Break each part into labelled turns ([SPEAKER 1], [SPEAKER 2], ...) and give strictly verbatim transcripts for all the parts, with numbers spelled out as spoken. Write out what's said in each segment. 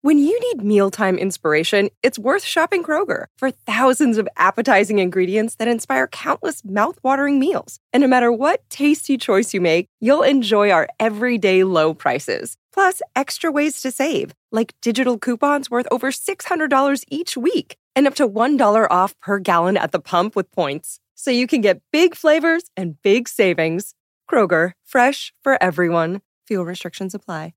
[SPEAKER 1] When you need mealtime inspiration, it's worth shopping Kroger for thousands of appetizing ingredients that inspire countless mouthwatering meals. And no matter what tasty choice you make, you'll enjoy our everyday low prices. Plus, extra ways to save, like digital coupons worth over six hundred dollars each week and up to one dollar off per gallon at the pump with points. So you can get big flavors and big savings. Kroger, fresh for everyone. Fuel restrictions apply.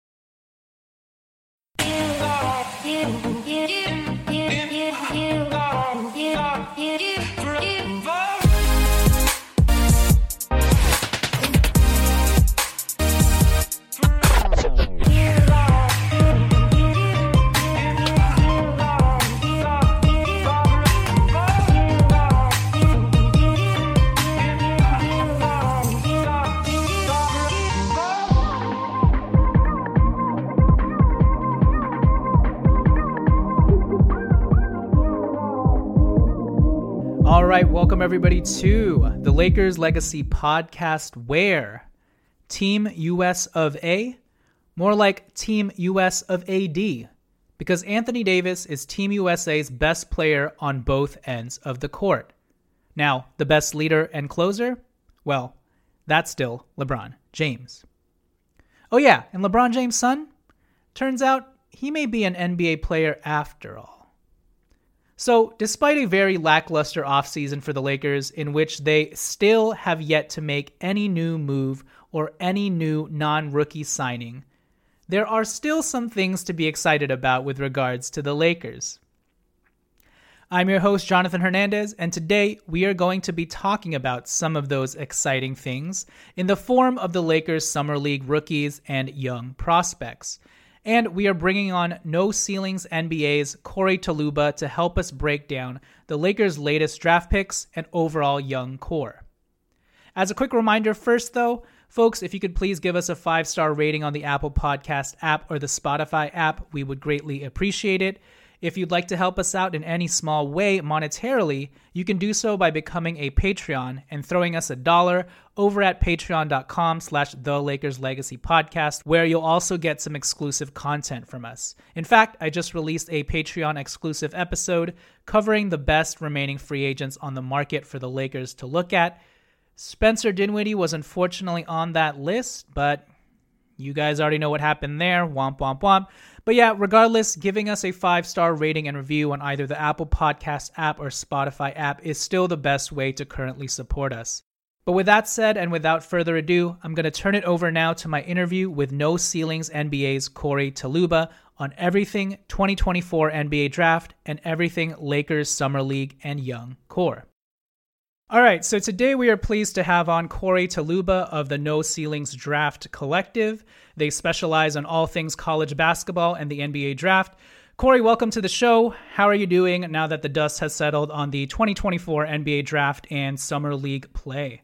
[SPEAKER 2] All right, welcome everybody to the Lakers Legacy Podcast, where Team U S of A, more like Team U S of A D, because Anthony Davis is Team U S A's best player on both ends of the court. Now, the best leader and closer? Well, that's still LeBron James. Oh yeah, and LeBron James' son? Turns out he may be an N B A player after all. So, despite a very lackluster offseason for the Lakers, in which they still have yet to make any new move or any new non-rookie signing, there are still some things to be excited about with regards to the Lakers. I'm your host, Jonathan Hernandez, and today we are going to be talking about some of those exciting things in the form of the Lakers Summer League rookies and young prospects. And we are bringing on No Ceilings N B A's Corey Taluba to help us break down the Lakers' latest draft picks and overall young core. As a quick reminder first, though, folks, if you could please give us a five-star rating on the Apple Podcast app or the Spotify app, we would greatly appreciate it. If you'd like to help us out in any small way monetarily, you can do so by becoming a Patreon and throwing us a dollar over at patreon.com slash the Lakers Legacy Podcast, where you'll also get some exclusive content from us. In fact, I just released a Patreon exclusive episode covering the best remaining free agents on the market for the Lakers to look at. Spencer Dinwiddie was unfortunately on that list, but you guys already know what happened there. Womp, womp, womp. But yeah, regardless, giving us a five-star rating and review on either the Apple Podcast app or Spotify app is still the best way to currently support us. But with that said, and without further ado, I'm going to turn it over now to my interview with No Ceilings N B A's Corey Taluba on everything twenty twenty-four N B A Draft and everything Lakers Summer League and Young Core. All right, so today we are pleased to have on Corey Taluba of the No Ceilings Draft Collective. They specialize on all things college basketball and the N B A Draft. Corey, welcome to the show. How are you doing now that the dust has settled on the twenty twenty-four N B A Draft and Summer League play?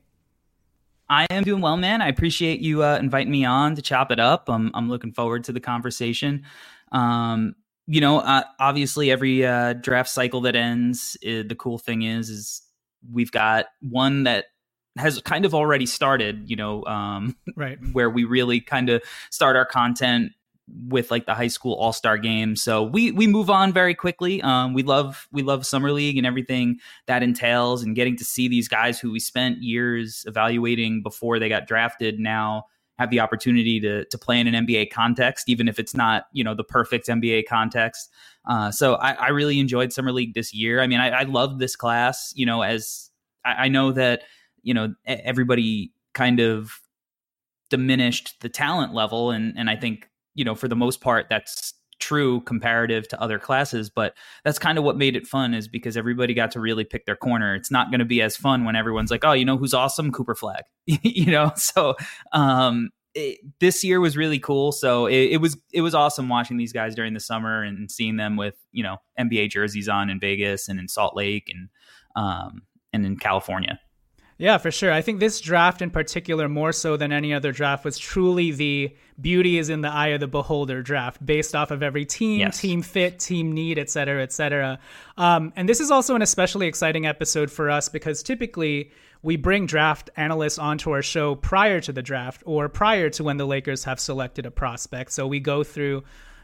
[SPEAKER 3] I am doing well, man. I appreciate you uh, inviting me on to chop it up. I'm, I'm looking forward to the conversation. Um, you know, uh, obviously every uh, draft cycle that ends, uh, the cool thing is, is we've got one that has kind of already started, you know, um,
[SPEAKER 2] right,
[SPEAKER 3] where we really kind of start our content with like the high school all-star game. So we we move on very quickly. Um, we love we love Summer League and everything that entails, and getting to see these guys who we spent years evaluating before they got drafted now have the opportunity to to play in an N B A context, even if it's not, you know, the perfect N B A context. Uh, so I, I really enjoyed Summer League this year. I mean, I, I love this class, you know, as I, I know that, you know, everybody kind of diminished the talent level. And, and I think, you know, for the most part, that's true comparative to other classes, but that's kind of what made it fun, is because everybody got to really pick their corner. It's not going to be as fun when everyone's like, oh, you know, who's awesome? Cooper Flagg, you know? So um, it, this year was really cool. So it, it was, it was awesome watching these guys during the summer and seeing them with, you know, N B A jerseys on in Vegas and in Salt Lake and, um, and in California.
[SPEAKER 2] Yeah, for sure. I think this draft in particular, more so than any other draft, was truly the beauty is in the eye of the beholder draft, based off of every team,
[SPEAKER 3] yes.
[SPEAKER 2] team fit, team need, et cetera, et cetera. Um, and this is also an especially exciting episode for us because typically we bring draft analysts onto our show prior to the draft or prior to when the Lakers have selected a prospect. So we go through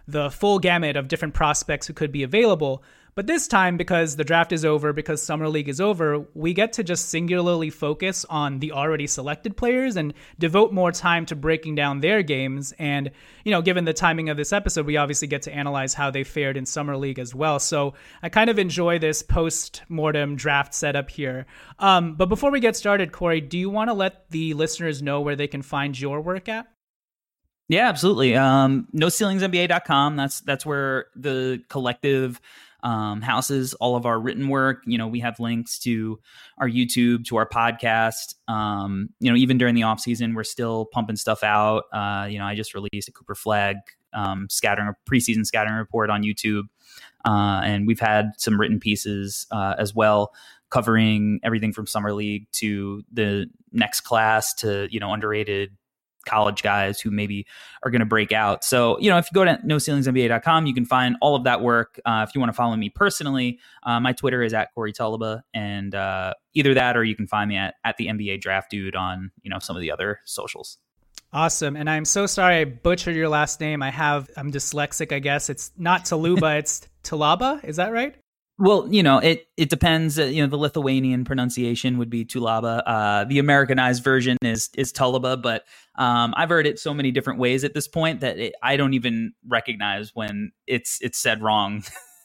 [SPEAKER 2] the full gamut of different prospects who could be available. But this time, because the draft is over, because Summer League is over, we get to just singularly focus on the already selected players and devote more time to breaking down their games. And, you know, given the timing of this episode, we obviously get to analyze how they fared in Summer League as well. So I kind of enjoy this post-mortem draft setup here. Um, but before we get started, Corey, do you want to let the listeners know where they can find your work at?
[SPEAKER 3] Yeah, absolutely. Um, no ceilings N B A dot com. That's, that's where the collective Um, houses all of our written work. You know, we have links to our YouTube, to our podcast. Um, you know, even during the off season, we're still pumping stuff out. Uh, you know, I just released a Cooper Flag um, scattering, a preseason scattering report on YouTube. Uh, and we've had some written pieces uh, as well, covering everything from Summer League to the next class to, you know, underrated college guys who maybe are going to break out. So, you know, if you go to no ceilings N B A dot com, you can find all of that work. Uh, if you want to follow me personally, uh, my Twitter is at Corey Tulaba, and uh, either that or you can find me at, at the N B A Draft Dude on, you know, some of the other socials.
[SPEAKER 2] Awesome. And I'm so sorry I butchered your last name. I have, I'm dyslexic, I guess. It's not Taluba, it's Tulaba. Is that right?
[SPEAKER 3] Well, you know, it it depends. Uh, you know, the Lithuanian pronunciation would be Tulaba. Uh, the Americanized version is is Tulaba, but um, I've heard it so many different ways at this point that it, I don't even recognize when it's it's said wrong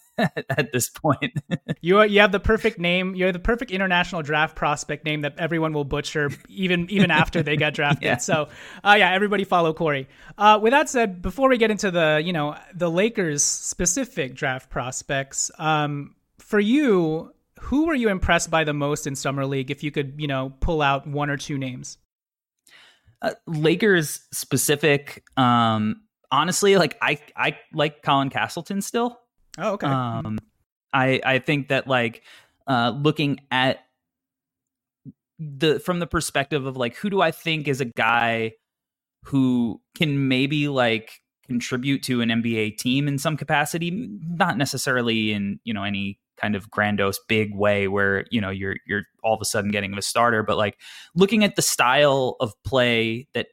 [SPEAKER 3] at this point.
[SPEAKER 2] you are, you have the perfect name. You're the perfect international draft prospect name that everyone will butcher even even after they get drafted. Yeah. So, uh, yeah, everybody follow Corey. Uh, with that said, before we get into the you know the Lakers specific draft prospects. Um, For you, who were you impressed by the most in Summer League, if you could, you know, pull out one or two names?
[SPEAKER 3] Uh, Lakers specific, um, honestly, like I, I like Colin Castleton still.
[SPEAKER 2] Oh, okay.
[SPEAKER 3] Um, I, I think that like uh, looking at the from the perspective of like, who do I think is a guy who can maybe like contribute to an N B A team in some capacity, not necessarily in, you know, any kind of grandiose big way where, you know, you're, you're all of a sudden getting a starter, but like looking at the style of play that,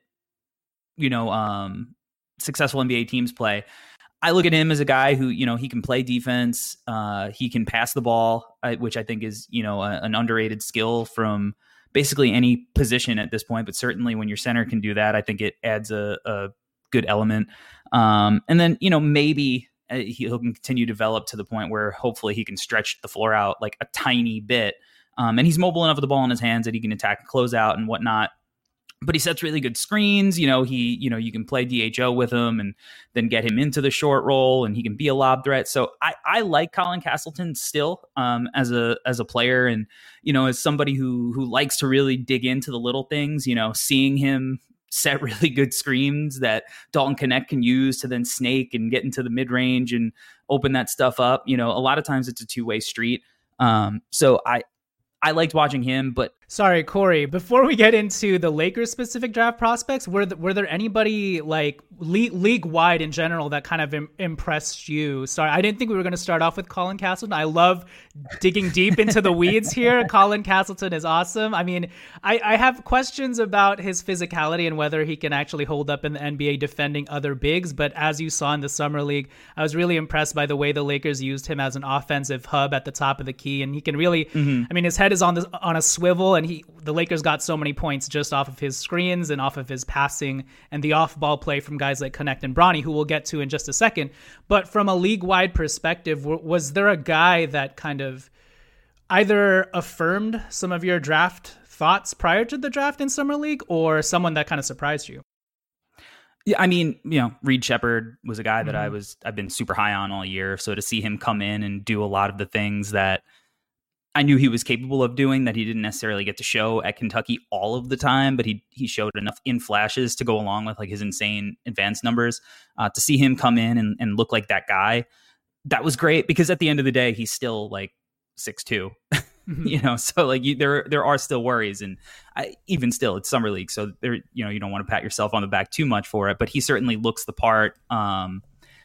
[SPEAKER 3] you know, um, successful N B A teams play, I look at him as a guy who, you know, he can play defense. Uh, he can pass the ball, uh, which I think is, you know, a, an underrated skill from basically any position at this point, but certainly when your center can do that, I think it adds a, a good element. Um, and then, you know, maybe he'll continue to develop to the point where hopefully he can stretch the floor out like a tiny bit. Um, and he's mobile enough with the ball in his hands that he can attack and close out and whatnot. But he sets really good screens. You know, he, you know, you can play D H O with him and then get him into the short roll, and he can be a lob threat. So I, I like Colin Castleton still um, as a as a player, and you know, as somebody who who likes to really dig into the little things. You know, seeing him set really good screens that Dalton Knecht can use to then snake and get into the mid range and open that stuff up. You know, a lot of times it's a two way street. Um, so I, I liked watching him, but
[SPEAKER 2] sorry, Corey, before we get into the Lakers specific draft prospects, were, th- were there anybody like le- league wide in general that kind of im- impressed you? Sorry, I didn't think we were going to start off with Colin Castleton. I love digging deep into the weeds here. Colin Castleton is awesome. I mean, I, I have questions about his physicality and whether he can actually hold up in the N B A defending other bigs. But as you saw in the Summer League, I was really impressed by the way the Lakers used him as an offensive hub at the top of the key. And he can really, mm-hmm. I mean, his head is on the, on a swivel, and he the Lakers got so many points just off of his screens and off of his passing and the off-ball play from guys like Knecht and Bronny, who we'll get to in just a second. But from a league-wide perspective, w- was there a guy that kind of either affirmed some of your draft thoughts prior to the draft in Summer League, or someone that kind of surprised you?
[SPEAKER 3] Yeah, I mean, you know, Reed Sheppard was a guy that mm-hmm. I was I've been super high on all year. So to see him come in and do a lot of the things that I knew he was capable of doing that he didn't necessarily get to show at Kentucky all of the time, but he he showed enough in flashes to go along with like his insane advanced numbers. Uh, to see him come in and, and look like that guy, that was great, because at the end of the day, he's still like six two, mm-hmm. you know, so like you, there there are still worries, and I, even still it's Summer League, so there, you know, you don't want to pat yourself on the back too much for it, but he certainly looks the part. Um,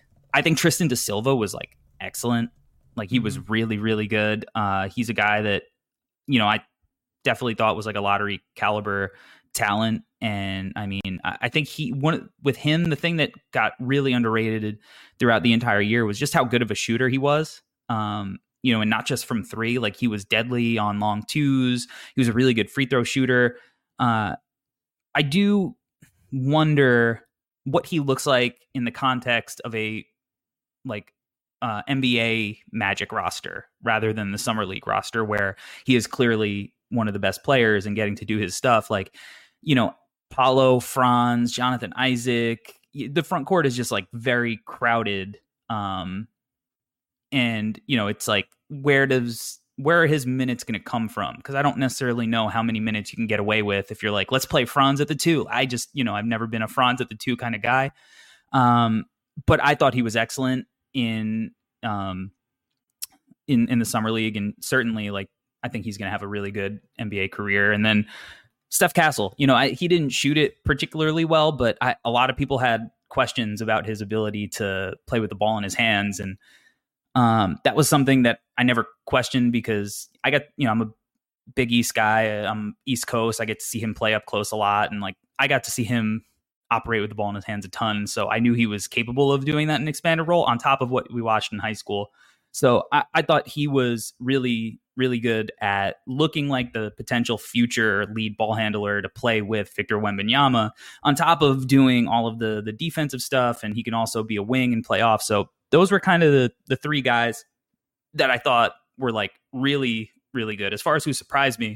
[SPEAKER 3] I think Tristan da Silva was like excellent. Like he was really, really good. Uh, he's a guy that, you know, I definitely thought was like a lottery caliber talent. And I mean, I, I think he one with him, the thing that got really underrated throughout the entire year was just how good of a shooter he was. Um, you know, and not just from three, like he was deadly on long twos. He was a really good free throw shooter. Uh, I do wonder what he looks like in the context of a like uh, N B A Magic roster rather than the Summer League roster, where he is clearly one of the best players and getting to do his stuff. Like, you know, Paulo, Franz, Jonathan Isaac, the front court is just like very crowded. Um, and, you know, it's like, where does, where are his minutes going to come from? Because I don't necessarily know how many minutes you can get away with if you're like, let's play Franz at the two. I just, you know, I've never been a Franz at the two kind of guy. Um, but I thought he was excellent in, um, in, in the Summer League. And certainly, like, I think he's going to have a really good N B A career. And then Steph Castle, you know, I, he didn't shoot it particularly well, but I, a lot of people had questions about his ability to play with the ball in his hands. And um, that was something that I never questioned because I got, you know, I'm a big East guy. I'm East Coast. I get to see him play up close a lot. And like, I got to see him operate with the ball in his hands a ton. So I knew he was capable of doing that in an expanded role on top of what we watched in high school. So I, I thought he was really, really good at looking like the potential future lead ball handler to play with Victor Wembanyama, on top of doing all of the the defensive stuff. And he can also be a wing and play off. So those were kind of the, the three guys that I thought were like really, really good. As far as who surprised me,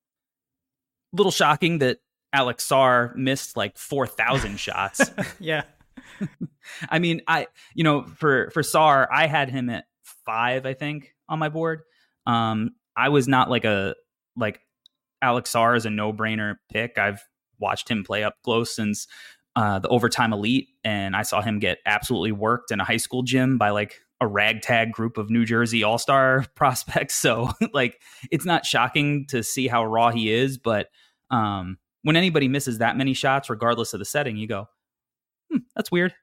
[SPEAKER 3] a little shocking that Alex Sarr missed like four thousand shots.
[SPEAKER 2] Yeah.
[SPEAKER 3] I mean, I, you know, for, for Sarr, I had him at five, I think, on my board. Um, I was not like a, like Alex Sarr is a no brainer pick. I've watched him play up close since uh, the Overtime Elite, and I saw him get absolutely worked in a high school gym by like a ragtag group of New Jersey All-Star prospects. So like, it's not shocking to see how raw he is, but um, when anybody misses that many shots, regardless of the setting, you go, hmm, that's weird.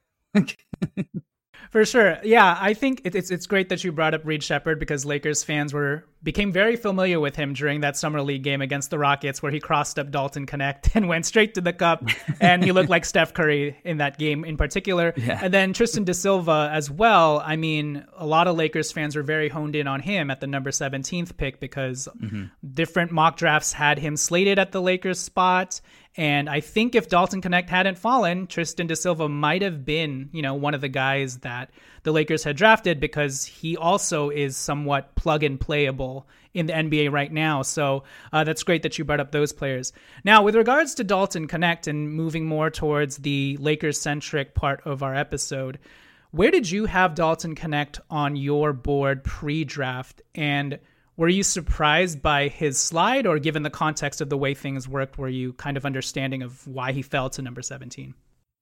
[SPEAKER 2] For sure. Yeah, I think it, it's it's great that you brought up Reed Sheppard, because Lakers fans were became very familiar with him during that Summer League game against the Rockets, where he crossed up Dalton Connect and went straight to the cup. And he looked like Steph Curry in that game in particular. Yeah. And then Tristan da Silva as well. I mean, a lot of Lakers fans were very honed in on him at the number seventeenth pick, because mm-hmm. different mock drafts had him slated at the Lakers spot. And I think if Dalton Connect hadn't fallen, Tristan da Silva might have been, you know, one of the guys that the Lakers had drafted, because he also is somewhat plug and playable in the N B A right now. So uh, that's great that you brought up those players. Now, with regards to Dalton Connect and moving more towards the Lakers-centric part of our episode, where did you have Dalton Connect on your board pre-draft? And were you surprised by his slide, or given the context of the way things worked, were you kind of understanding of why he fell to number seventeen?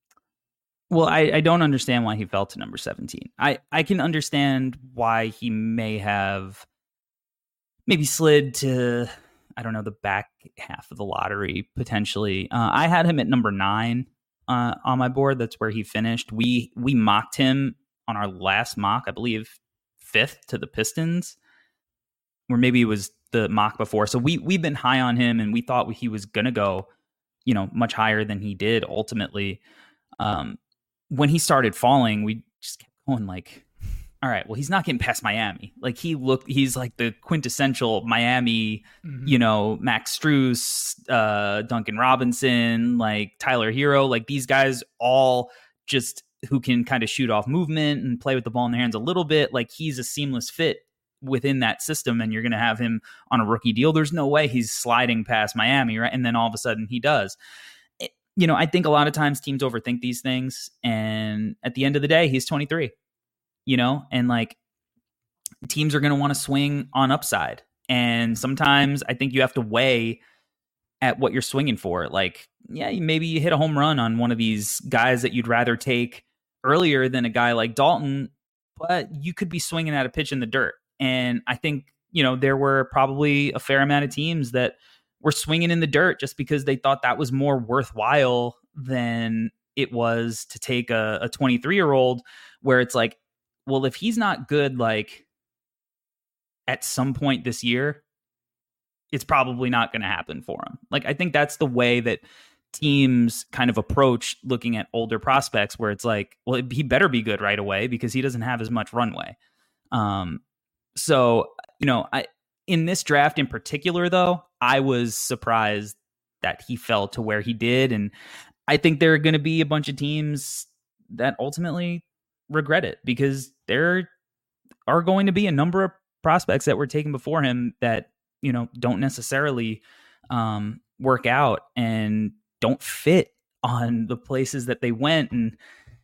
[SPEAKER 3] Well, I, I don't understand why he fell to number seventeen. I, I can understand why he may have maybe slid to, I don't know, the back half of the lottery, potentially. Uh, I had him at number nine uh, on my board. That's where he finished. We, we mocked him on our last mock, I believe, fifth to the Pistons. Or maybe it was the mock before. So we, we've been high on him, and we thought he was going to go, you know, much higher than he did ultimately. Um, when he started falling, we just kept going like, all right, well, he's not getting past Miami. Like he looked, he's like the quintessential Miami, mm-hmm. you know, Max Strus, uh, Duncan Robinson, like Tyler Hero, like these guys all just who can kind of shoot off movement and play with the ball in their hands a little bit. Like he's a seamless fit within that system, and you're going to have him on a rookie deal. There's no way he's sliding past Miami, right? And then all of a sudden he does. It, you know, I think a lot of times teams overthink these things, and at the end of the day, he's twenty-three, you know, and like teams are going to want to swing on upside. And sometimes I think you have to weigh at what you're swinging for. Like, yeah, maybe you hit a home run on one of these guys that you'd rather take earlier than a guy like Dalton, but you could be swinging at a pitch in the dirt. And I think, you know, there were probably a fair amount of teams that were swinging in the dirt just because they thought that was more worthwhile than it was to take a, a twenty-three-year-old where it's like, well, if he's not good, like at some point this year, it's probably not going to happen for him. Like, I think that's the way that teams kind of approach looking at older prospects, where it's like, well, he better be good right away because he doesn't have as much runway. Um, so, you know, I, in this draft in particular, though, I was surprised that he fell to where he did. And I think there are going to be a bunch of teams that ultimately regret it, because there are going to be a number of prospects that were taken before him that, you know, don't necessarily um, work out and don't fit on the places that they went. And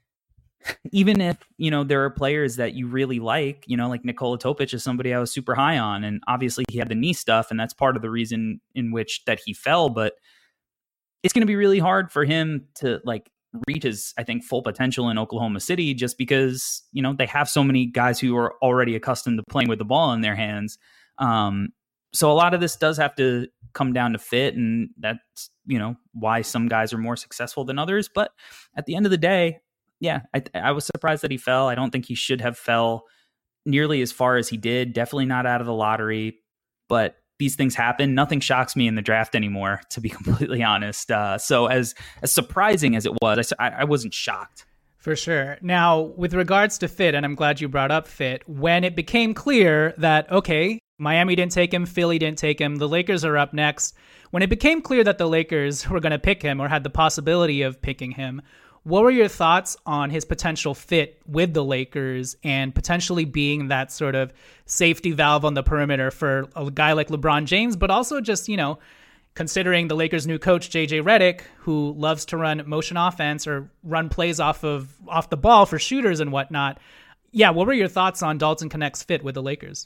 [SPEAKER 3] even if, you know, there are players that you really like, you know, like Nikola Topic is somebody I was super high on, and obviously he had the knee stuff, and that's part of the reason in which that he fell. But it's going to be really hard for him to like reach his, I think, full potential in Oklahoma City, just because, you know, they have so many guys who are already accustomed to playing with the ball in their hands. Um, so a lot of this does have to come down to fit, and that's, you know, why some guys are more successful than others. But at the end of the day, yeah, I, I was surprised that he fell. I don't think he should have fell nearly as far as he did. Definitely not out of the lottery, but these things happen. Nothing shocks me in the draft anymore, to be completely honest. Uh, so as as surprising as it was, I, I wasn't shocked.
[SPEAKER 2] For sure. Now, with regards to fit, and I'm glad you brought up fit, when it became clear that, okay, Miami didn't take him, Philly didn't take him, the Lakers are up next. When it became clear that the Lakers were going to pick him or had the possibility of picking him, what were your thoughts on his potential fit with the Lakers and potentially being that sort of safety valve on the perimeter for a guy like LeBron James, but also just, you know, considering the Lakers' new coach, J J Redick, who loves to run motion offense or run plays off of off the ball for shooters and whatnot. Yeah, what were your thoughts on Dalton Knecht's fit with the Lakers?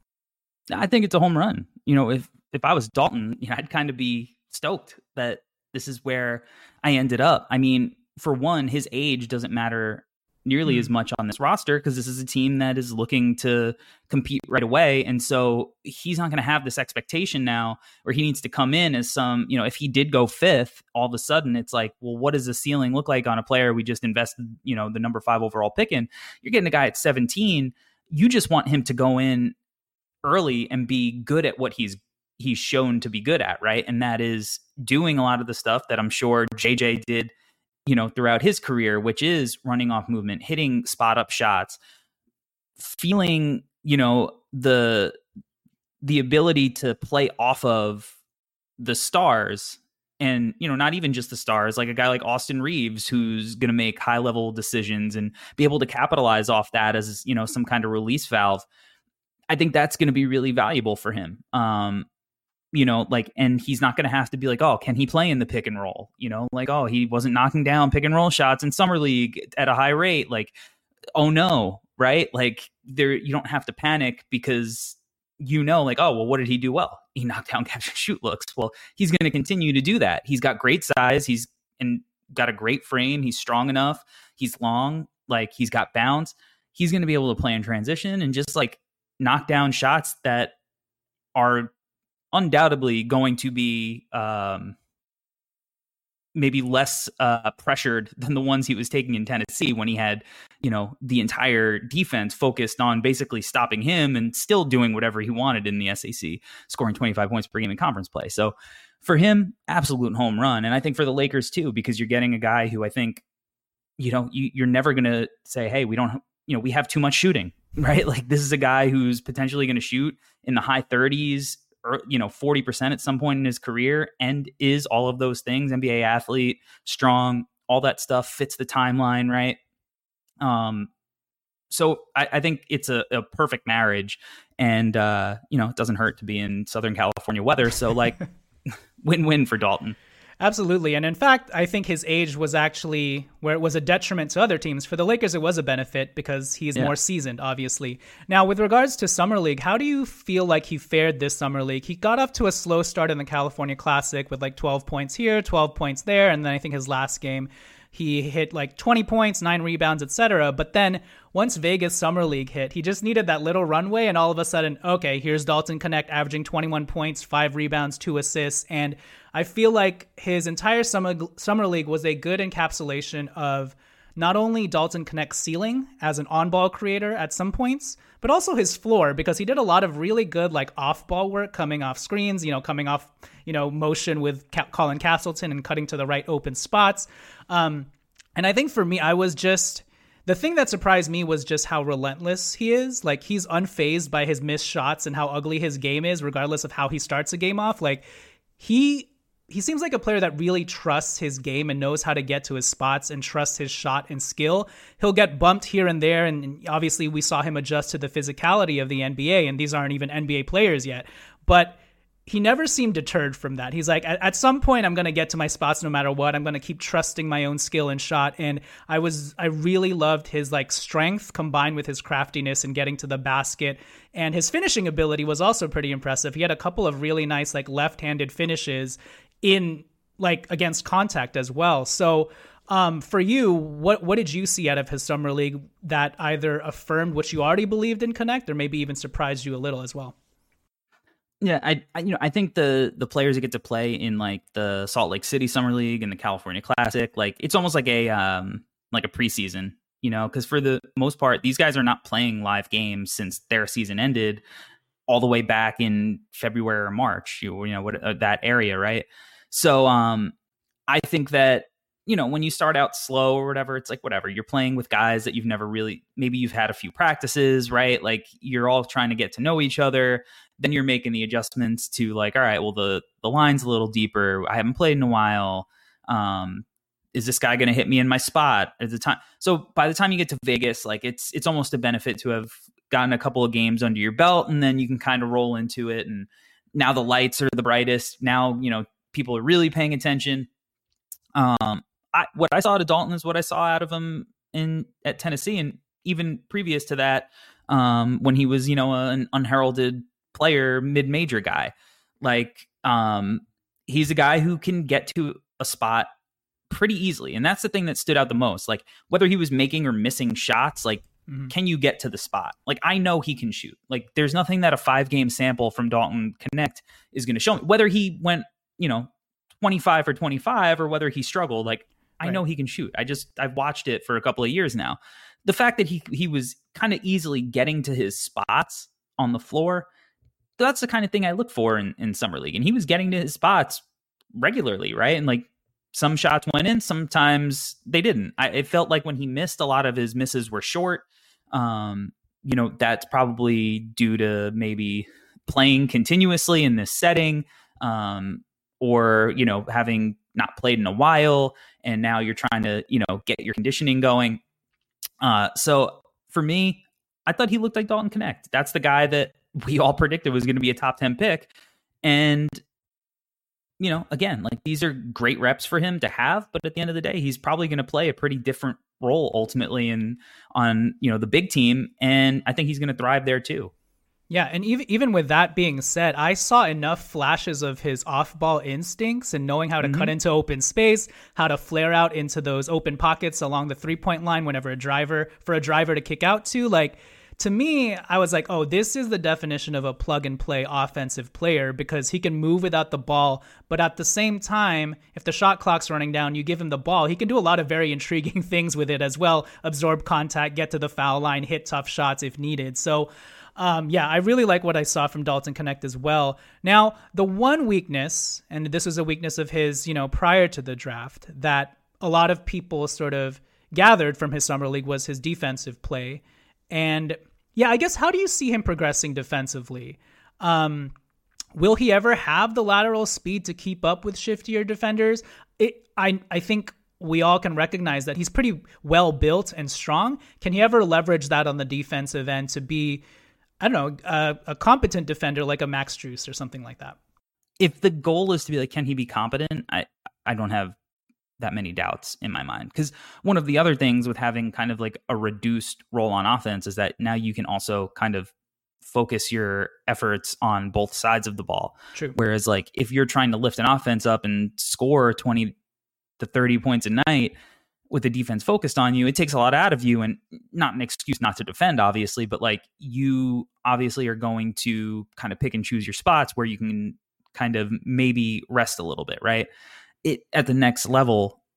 [SPEAKER 3] I think it's a home run. You know, if if I was Dalton, you know, I'd kind of be stoked that this is where I ended up. I mean, for one, his age doesn't matter nearly mm. as much on this roster, because this is a team that is looking to compete right away. And so he's not going to have this expectation now where he needs to come in as some, you know, if he did go fifth, all of a sudden it's like, well, what does the ceiling look like on a player we just invested, you know, the number five overall pick in? You're getting a guy at seventeen. You just want him to go in early and be good at what he's he's shown to be good at, right? And that is doing a lot of the stuff that I'm sure J J did, you know, throughout his career, which is running off movement, hitting spot up shots, feeling, you know, the the ability to play off of the stars, and, you know, not even just the stars, like a guy like Austin Reeves, who's going to make high level decisions and be able to capitalize off that as, you know, some kind of release valve. I think that's going to be really valuable for him. Um, you know, like, and he's not going to have to be like, oh, can he play in the pick and roll? You know, like, oh, he wasn't knocking down pick and roll shots in summer league at a high rate. Like, oh no, right? Like, there, you don't have to panic, because you know, like, oh, well, what did he do well? He knocked down catch and shoot looks. Well, he's going to continue to do that. He's got great size. He's and got a great frame. He's strong enough. He's long. Like, he's got bounce. He's going to be able to play in transition and just like knock down shots that are undoubtedly going to be um, maybe less uh, pressured than the ones he was taking in Tennessee, when he had, you know, the entire defense focused on basically stopping him and still doing whatever he wanted in the S E C, scoring twenty-five points per game in conference play. So for him, absolute home run. And I think for the Lakers too, because you're getting a guy who I think, you know, you, you're never going to say, hey, we don't, you know, we have too much shooting, right? Like, this is a guy who's potentially going to shoot in the high thirties, or, you know, forty percent at some point in his career, and is all of those things. N B A athlete, strong, all that stuff fits the timeline, right? Um, so I, I think it's a, a perfect marriage, and uh, you know, it doesn't hurt to be in Southern California weather. So like, win-win for Dalton.
[SPEAKER 2] Absolutely. And in fact, I think his age was actually where it was a detriment to other teams. For the Lakers, it was a benefit because he's yeah. more seasoned, obviously. Now, with regards to Summer League, how do you feel like he fared this Summer League? He got off to a slow start in the California Classic with like twelve points here, twelve points there. And then I think his last game, he hit like twenty points, nine rebounds, et cetera. But then once Vegas Summer League hit, he just needed that little runway. And all of a sudden, okay, here's Dalton Knecht averaging twenty-one points, five rebounds, two assists. And I feel like his entire summer summer league was a good encapsulation of not only Dalton Knecht's ceiling as an on-ball creator at some points, but also his floor, because he did a lot of really good like off-ball work coming off screens, you know, coming off, you know, motion with Ca- Colin Castleton and cutting to the right open spots. Um, and I think for me, I was just... The thing that surprised me was just how relentless he is. Like, he's unfazed by his missed shots and how ugly his game is, regardless of how he starts a game off. Like, he he seems like a player that really trusts his game and knows how to get to his spots and trusts his shot and skill. He'll get bumped here and there, and obviously we saw him adjust to the physicality of the N B A, and these aren't even N B A players yet. But he never seemed deterred from that. He's like, at, at some point, I'm going to get to my spots no matter what. I'm going to keep trusting my own skill and shot. And I was, I really loved his like strength combined with his craftiness and getting to the basket. And his finishing ability was also pretty impressive. He had a couple of really nice like left-handed finishes in like against contact as well. So um, for you, what what did you see out of his summer league that either affirmed what you already believed in Knecht or maybe even surprised you a little as well?
[SPEAKER 3] Yeah, I, I you know I think the the players that get to play in like the Salt Lake City Summer League and the California Classic, like it's almost like a um like a preseason, you know, because for the most part, these guys are not playing live games since their season ended all the way back in February or March, you, you know, what uh, that area, right? So um, I think that, you know, when you start out slow or whatever, it's like, whatever, you're playing with guys that you've never really, maybe you've had a few practices, right? Like you're all trying to get to know each other. Then you're making the adjustments to like, all right, well, the, the line's a little deeper. I haven't played in a while. Um, is this guy going to hit me in my spot at the time? So by the time you get to Vegas, like it's, it's almost a benefit to have gotten a couple of games under your belt, and then you can kind of roll into it. And now the lights are the brightest. Now, you know, people are really paying attention. Um, I, what I saw out of Dalton is what I saw out of him in at Tennessee, and even previous to that, um, when he was, you know, an unheralded player, mid-major guy. Like, um, he's a guy who can get to a spot pretty easily, and that's the thing that stood out the most. Like, whether he was making or missing shots, like, mm-hmm. can you get to the spot? Like, I know he can shoot. Like, there's nothing that a five-game sample from Dalton Knecht is going to show me. Whether he went, you know, twenty-five for twenty-five or whether he struggled, like, I know he can shoot. I just, I've watched it for a couple of years now. The fact that he he was kind of easily getting to his spots on the floor, that's the kind of thing I look for in, in Summer League. And he was getting to his spots regularly, right? And like some shots went in, sometimes they didn't. I, it felt like when he missed, a lot of his misses were short. Um, you know, that's probably due to maybe playing continuously in this setting, um, or, you know, having not played in a while, and now you're trying to, you know, get your conditioning going. Uh, so for me, I thought he looked like Dalton Knecht. That's the guy that we all predicted was going to be a top ten pick. And, you know, again, like these are great reps for him to have, but at the end of the day, he's probably going to play a pretty different role ultimately in on, you know, the big team. And I think he's going to thrive there too.
[SPEAKER 2] Yeah, and even even with that being said, I saw enough flashes of his off-ball instincts and knowing how to mm-hmm. cut into open space, how to flare out into those open pockets along the three-point line whenever a driver, for a driver to kick out to. Like, to me, I was like, oh, this is the definition of a plug-and-play offensive player, because he can move without the ball, but at the same time, if the shot clock's running down, you give him the ball, he can do a lot of very intriguing things with it as well, absorb contact, get to the foul line, hit tough shots if needed. So, Um, yeah, I really like what I saw from Dalton Knecht as well. Now, the one weakness, and this was a weakness of his, you know, prior to the draft, that a lot of people sort of gathered from his summer league was his defensive play. And yeah, I guess, how do you see him progressing defensively? Um, will he ever have the lateral speed to keep up with shiftier defenders? It, I, I think we all can recognize that he's pretty well built and strong. Can he ever leverage that on the defensive end to be, I don't know, uh, a competent defender like a Max Strus or something like that?
[SPEAKER 3] If the goal is to be like, can he be competent? I, I don't have that many doubts in my mind. Because one of the other things with having kind of like a reduced role on offense is that now you can also kind of focus your efforts on both sides of the ball.
[SPEAKER 2] True.
[SPEAKER 3] Whereas like if you're trying to lift an offense up and score twenty to thirty points a night with the defense focused on you, it takes a lot out of you, and not an excuse not to defend, obviously, but like you obviously are going to kind of pick and choose your spots where you can kind of maybe rest a little bit, right? It at the next level,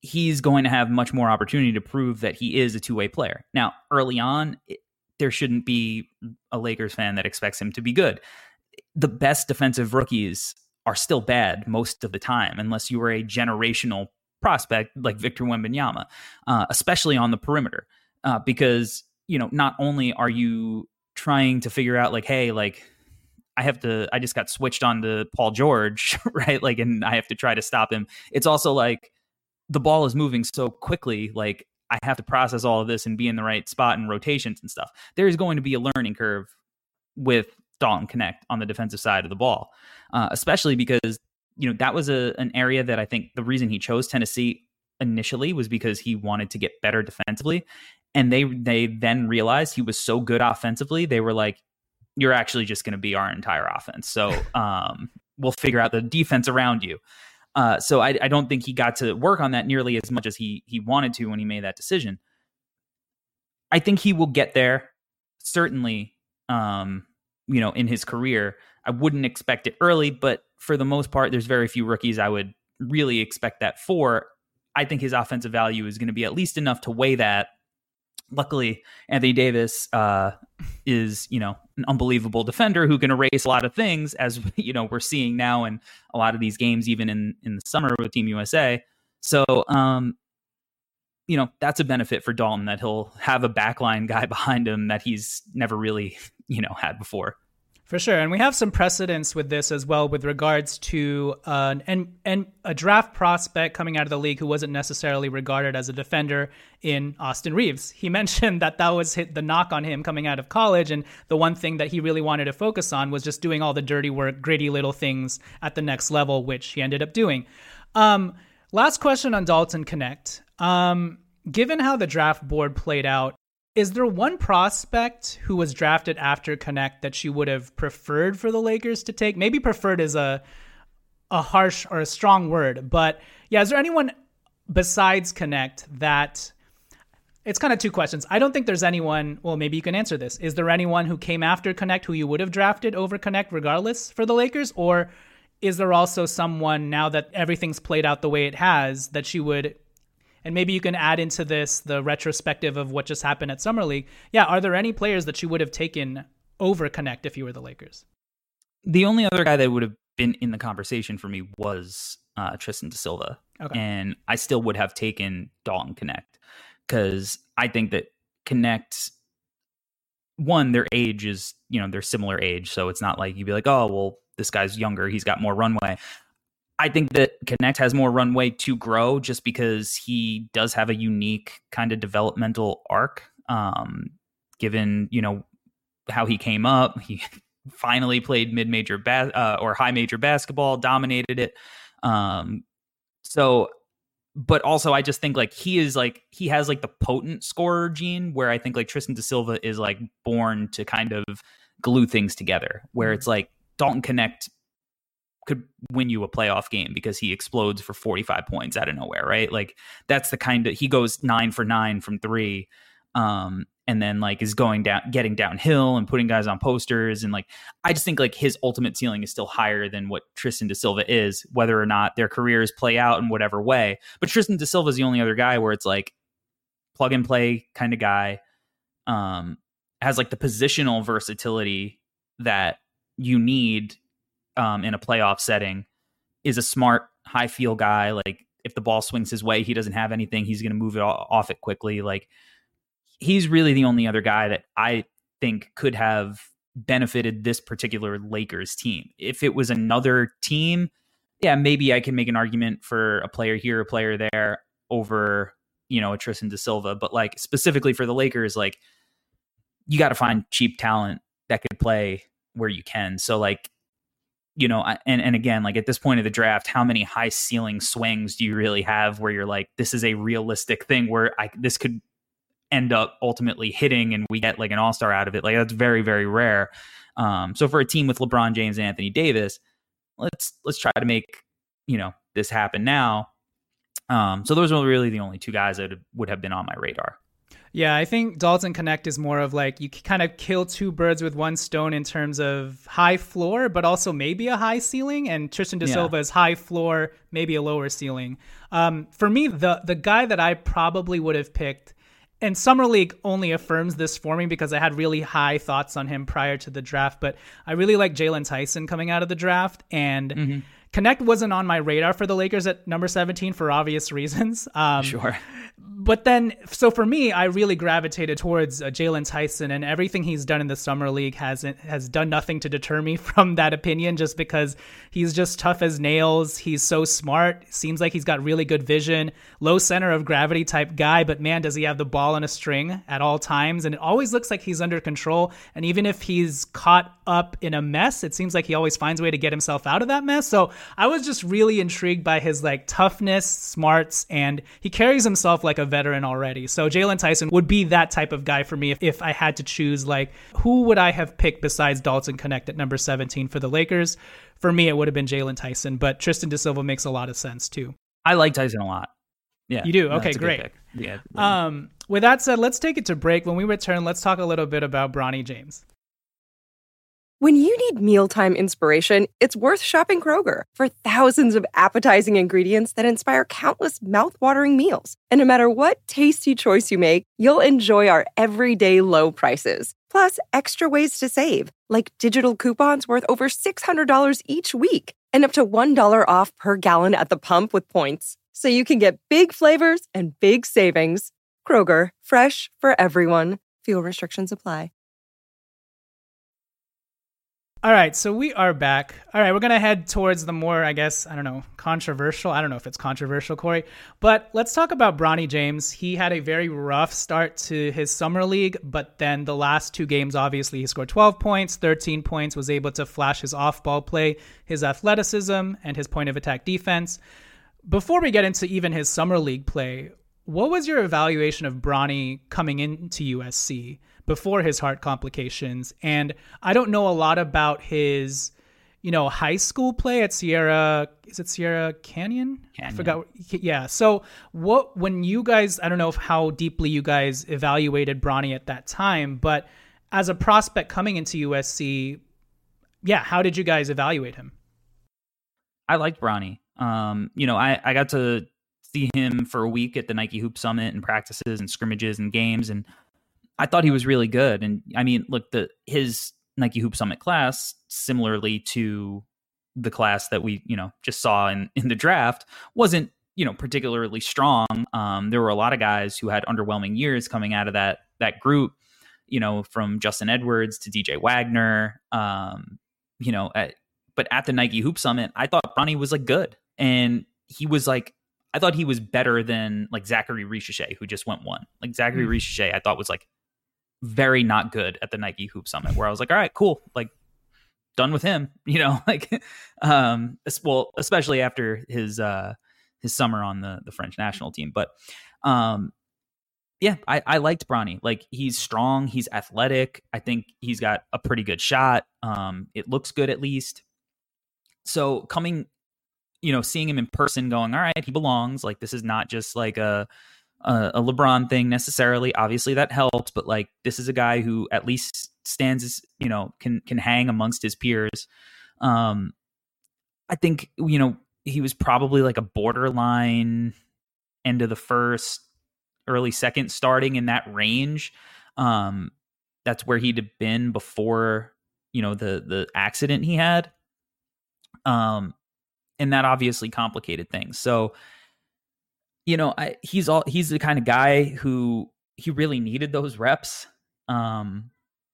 [SPEAKER 3] he's going to have much more opportunity to prove that he is a two-way player. Now, early on, it, there shouldn't be a Lakers fan that expects him to be good. The best defensive rookies are still bad most of the time, unless you were a generational prospect like Victor Wembanyama, uh, especially on the perimeter, uh, because, you know, not only are you trying to figure out like, hey, like I have to, I just got switched on to Paul George, right? Like, and I have to try to stop him. It's also like the ball is moving so quickly, like I have to process all of this and be in the right spot and rotations and stuff. There is going to be a learning curve with Dalton Knecht on the defensive side of the ball, uh, especially because, you know, that was a an area that I think the reason he chose Tennessee initially was because he wanted to get better defensively. And they they then realized he was so good offensively. They were like, you're actually just going to be our entire offense. So um, we'll figure out the defense around you. Uh, so I, I don't think he got to work on that nearly as much as he he wanted to when he made that decision. I think he will get there, certainly, um, you know, in his career. I wouldn't expect it early, but for the most part, there's very few rookies I would really expect that for. I think his offensive value is going to be at least enough to weigh that. Luckily, Anthony Davis uh, is, you know, an unbelievable defender who can erase a lot of things, as, you know, we're seeing now in a lot of these games, even in, in the summer with Team U S A. So, um, you know, that's a benefit for Dalton, that he'll have a backline guy behind him that he's never really, you know, had before.
[SPEAKER 2] For sure. And we have some precedents with this as well with regards to uh, and, and a draft prospect coming out of the league who wasn't necessarily regarded as a defender in Austin Reeves. He mentioned that that was hit the knock on him coming out of college. And the one thing that he really wanted to focus on was just doing all the dirty work, gritty little things at the next level, which he ended up doing. Um, last question on Dalton Knecht. Um, given how the draft board played out, is there one prospect who was drafted after Knecht that you would have preferred for the Lakers to take? Maybe preferred is a a harsh or a strong word, but yeah, is there anyone besides Knecht that... It's kind of two questions. I don't think there's anyone... Well, maybe you can answer this. Is there anyone who came after Knecht who you would have drafted over Knecht regardless for the Lakers? Or is there also someone, now that everything's played out the way it has, that you would... And maybe you can add into this the retrospective of what just happened at Summer League. Yeah, are there any players that you would have taken over Knecht if you were the Lakers?
[SPEAKER 3] The only other guy that would have been in the conversation for me was uh, Tristan da Silva. Okay. And I still would have taken Dalton Knecht, because I think that Knecht, one, their age is, you know, they're similar age. So it's not like you'd be like, oh, well, this guy's younger, he's got more runway. I think that Knecht has more runway to grow just because he does have a unique kind of developmental arc. Um, given, you know, how he came up, he finally played mid-major bas- uh, or high-major basketball, dominated it. Um, so, but also I just think like he is like, he has like the potent scorer gene, where I think like Tristan da Silva is like born to kind of glue things together, where it's like Dalton Knecht could win you a playoff game because he explodes for forty-five points out of nowhere, right? Like that's the kind of, he goes nine for nine from three, um, and then like is going down, getting downhill and putting guys on posters. And like, I just think like his ultimate ceiling is still higher than what Tristan da Silva is, whether or not their careers play out in whatever way. But Tristan da Silva is the only other guy where it's like plug and play kind of guy, um, has like the positional versatility that you need Um, in a playoff setting, is a smart, high feel guy. Like if the ball swings his way, he doesn't have anything, he's going to move it off it quickly. Like he's really the only other guy that I think could have benefited this particular Lakers team. If it was another team, yeah, maybe I can make an argument for a player here, a player there over, you know, a Tristan da Silva. But like specifically for the Lakers, like you got to find cheap talent that could play where you can. So like, you know, and, and again, like at this point of the draft, how many high ceiling swings do you really have where you're like, this is a realistic thing where I, this could end up ultimately hitting and we get like an all-star out of it? Like that's very, very rare. Um, so for a team with LeBron James and Anthony Davis, let's, let's try to make, you know, this happen now. Um, so those are really the only two guys that would have been on my radar.
[SPEAKER 2] Yeah, I think Dalton Knecht is more of like you kind of kill two birds with one stone in terms of high floor, but also maybe a high ceiling. And Tristan da Silva yeah. is high floor, maybe a lower ceiling. Um, for me, the the guy that I probably would have picked, and Summer League only affirms this for me because I had really high thoughts on him prior to the draft, but I really like Jalen Tyson coming out of the draft. And mm-hmm. Knecht wasn't on my radar for the Lakers at number seventeen for obvious reasons. Um,
[SPEAKER 3] sure.
[SPEAKER 2] But then, so for me, I really gravitated towards uh, Jalen Tyson, and everything he's done in the Summer League hasn't has done nothing to deter me from that opinion, just because he's just tough as nails. He's so smart. Seems like he's got really good vision, low center of gravity type guy, but man, does he have the ball on a string at all times. And it always looks like he's under control. And even if he's caught up in a mess, it seems like he always finds a way to get himself out of that mess. So I was just really intrigued by his like toughness, smarts, and he carries himself like a veteran already. So Jalen Tyson would be that type of guy for me if, if I had to choose, like, who would I have picked besides Dalton Knecht at number seventeen for the Lakers? For me, it would have been Jalen Tyson, but Tristan da Silva makes a lot of sense too.
[SPEAKER 3] I like Tyson a lot. Yeah.
[SPEAKER 2] You do? Okay, great.
[SPEAKER 3] Yeah.
[SPEAKER 2] Um, with that said, let's take it to break. When we return, let's talk a little bit about Bronny James.
[SPEAKER 1] When you need mealtime inspiration, it's worth shopping Kroger for thousands of appetizing ingredients that inspire countless mouthwatering meals. And no matter what tasty choice you make, you'll enjoy our everyday low prices. Plus, extra ways to save, like digital coupons worth over six hundred dollars each week and up to one dollar off per gallon at the pump with points. So you can get big flavors and big savings. Kroger, fresh for everyone. Fuel restrictions apply.
[SPEAKER 2] All right, so we are back. All right, we're going to head towards the more, I guess, I don't know, controversial. I don't know if it's controversial, Corey. But let's talk about Bronny James. He had a very rough start to his summer league, but then the last two games, obviously, he scored twelve points, thirteen points, was able to flash his off-ball play, his athleticism, and his point-of-attack defense. Before we get into even his summer league play, what was your evaluation of Bronny coming into U S C before his heart complications? And I don't know a lot about his, you know, high school play at Sierra. Is it Sierra Canyon?
[SPEAKER 3] Canyon.
[SPEAKER 2] I forgot. Yeah. So what, when you guys, I don't know if how deeply you guys evaluated Bronny at that time, but as a prospect coming into U S C, yeah, how did you guys evaluate him?
[SPEAKER 3] I liked Bronny. Um, you know, I, I got to see him for a week at the Nike Hoop Summit and practices and scrimmages and games, and I thought he was really good. And I mean, look, the his Nike Hoop Summit class, similarly to the class that we, you know, just saw in, in the draft, wasn't, you know, particularly strong. Um, there were a lot of guys who had underwhelming years coming out of that that group, you know, from Justin Edwards to D J Wagner, um, you know, at, but at the Nike Hoop Summit, I thought Bronny was like good. And he was like, I thought he was better than like Zachary Richeche, who just went one. Like Zachary mm. Richeche, I thought was like very not good at the Nike Hoop Summit, where I was like, all right, cool. Like done with him, you know, like, um, well, especially after his, uh, his summer on the, the French national team. But, um, yeah, I, I liked Bronny. Like he's strong, he's athletic. I think he's got a pretty good shot. Um, it looks good at least. So coming, you know, seeing him in person going, all right, he belongs. Like, this is not just like a, a, a LeBron thing necessarily. Obviously that helps, but like, this is a guy who at least stands, you know, can, can hang amongst his peers. Um, I think, you know, he was probably like a borderline end of the first, early second starting in that range. Um, that's where he'd have been before, you know, the, the accident he had. Um, and that obviously complicated things. So, you know, I, he's all, he's the kind of guy who he really needed those reps. Um,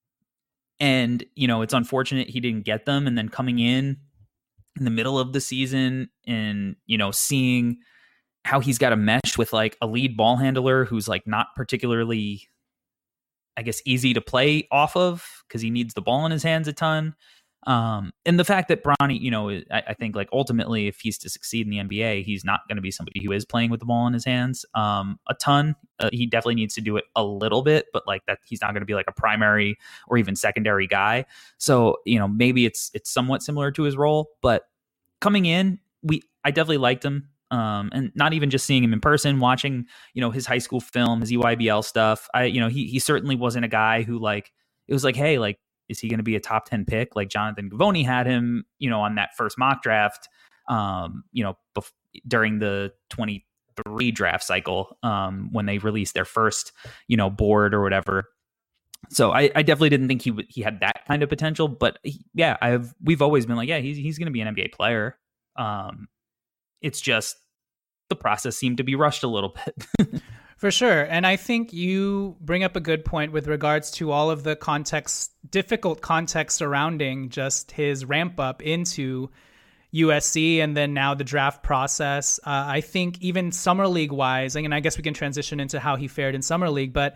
[SPEAKER 3] and, you know, it's unfortunate he didn't get them. And then coming in in the middle of the season and, you know, seeing how he's got to mesh with like a lead ball handler who's like not particularly, I guess, easy to play off of because he needs the ball in his hands a ton. Um, and the fact that Bronny, you know, I, I think like ultimately if he's to succeed in the N B A, he's not going to be somebody who is playing with the ball in his hands um, a ton. Uh, he definitely needs to do it a little bit, but like that, he's not going to be like a primary or even secondary guy. So, you know, maybe it's, it's somewhat similar to his role, but coming in, we, I definitely liked him. Um, and not even just seeing him in person, watching, you know, his high school film, his E Y B L stuff. I, you know, he he certainly wasn't a guy who like, it was like, hey, like, is he going to be a top ten pick? Like Jonathan Givony had him, you know, on that first mock draft, um, you know, bef- during the twenty-three draft cycle, um, when they released their first, you know, board or whatever. So I, I definitely didn't think he w- he had that kind of potential, but he, yeah, I've we've always been like, yeah, he's he's going to be an N B A player. Um, it's just the process seemed to be rushed a little bit.
[SPEAKER 2] For sure. And I think you bring up a good point with regards to all of the context, difficult context surrounding just his ramp up into U S C and then now the draft process. Uh, I think even Summer League wise, and I guess we can transition into how he fared in Summer League, but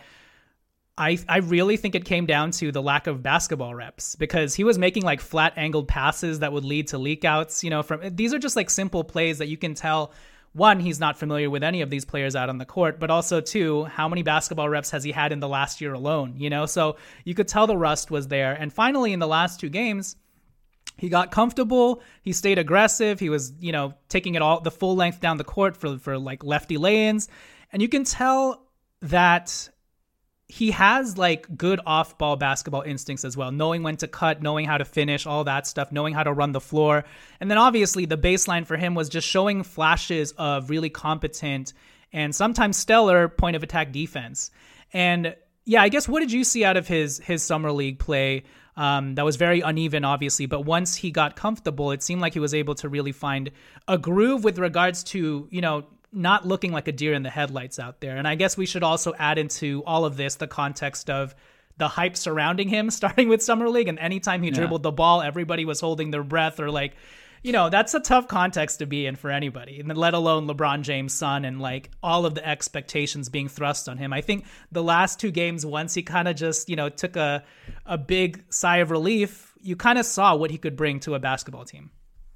[SPEAKER 2] I I really think it came down to the lack of basketball reps because he was making like flat angled passes that would lead to leak outs. You know, from these are just like simple plays that you can tell, one, he's not familiar with any of these players out on the court, but also two, how many basketball reps has he had in the last year alone? You know, so you could tell the rust was there. And finally, in the last two games, he got comfortable. He stayed aggressive. He was, you know, taking it all the full length down the court for for like lefty lay-ins, and you can tell that he has like good off-ball basketball instincts as well, knowing when to cut, knowing how to finish, all that stuff, knowing how to run the floor. And then obviously the baseline for him was just showing flashes of really competent and sometimes stellar point of attack defense. And yeah, I guess what did you see out of his his summer league play? Um, that was very uneven, obviously, but once he got comfortable, it seemed like he was able to really find a groove with regards to, you know, not looking like a deer in the headlights out there. And I guess we should also add into all of this the context of the hype surrounding him, starting with Summer League. And anytime he yeah. dribbled the ball, everybody was holding their breath or like, you know, that's a tough context to be in for anybody, and let alone LeBron James' son and like all of the expectations being thrust on him. I think the last two games, once he kind of just, you know, took a, a big sigh of relief, you kind of saw what he could bring to a basketball team.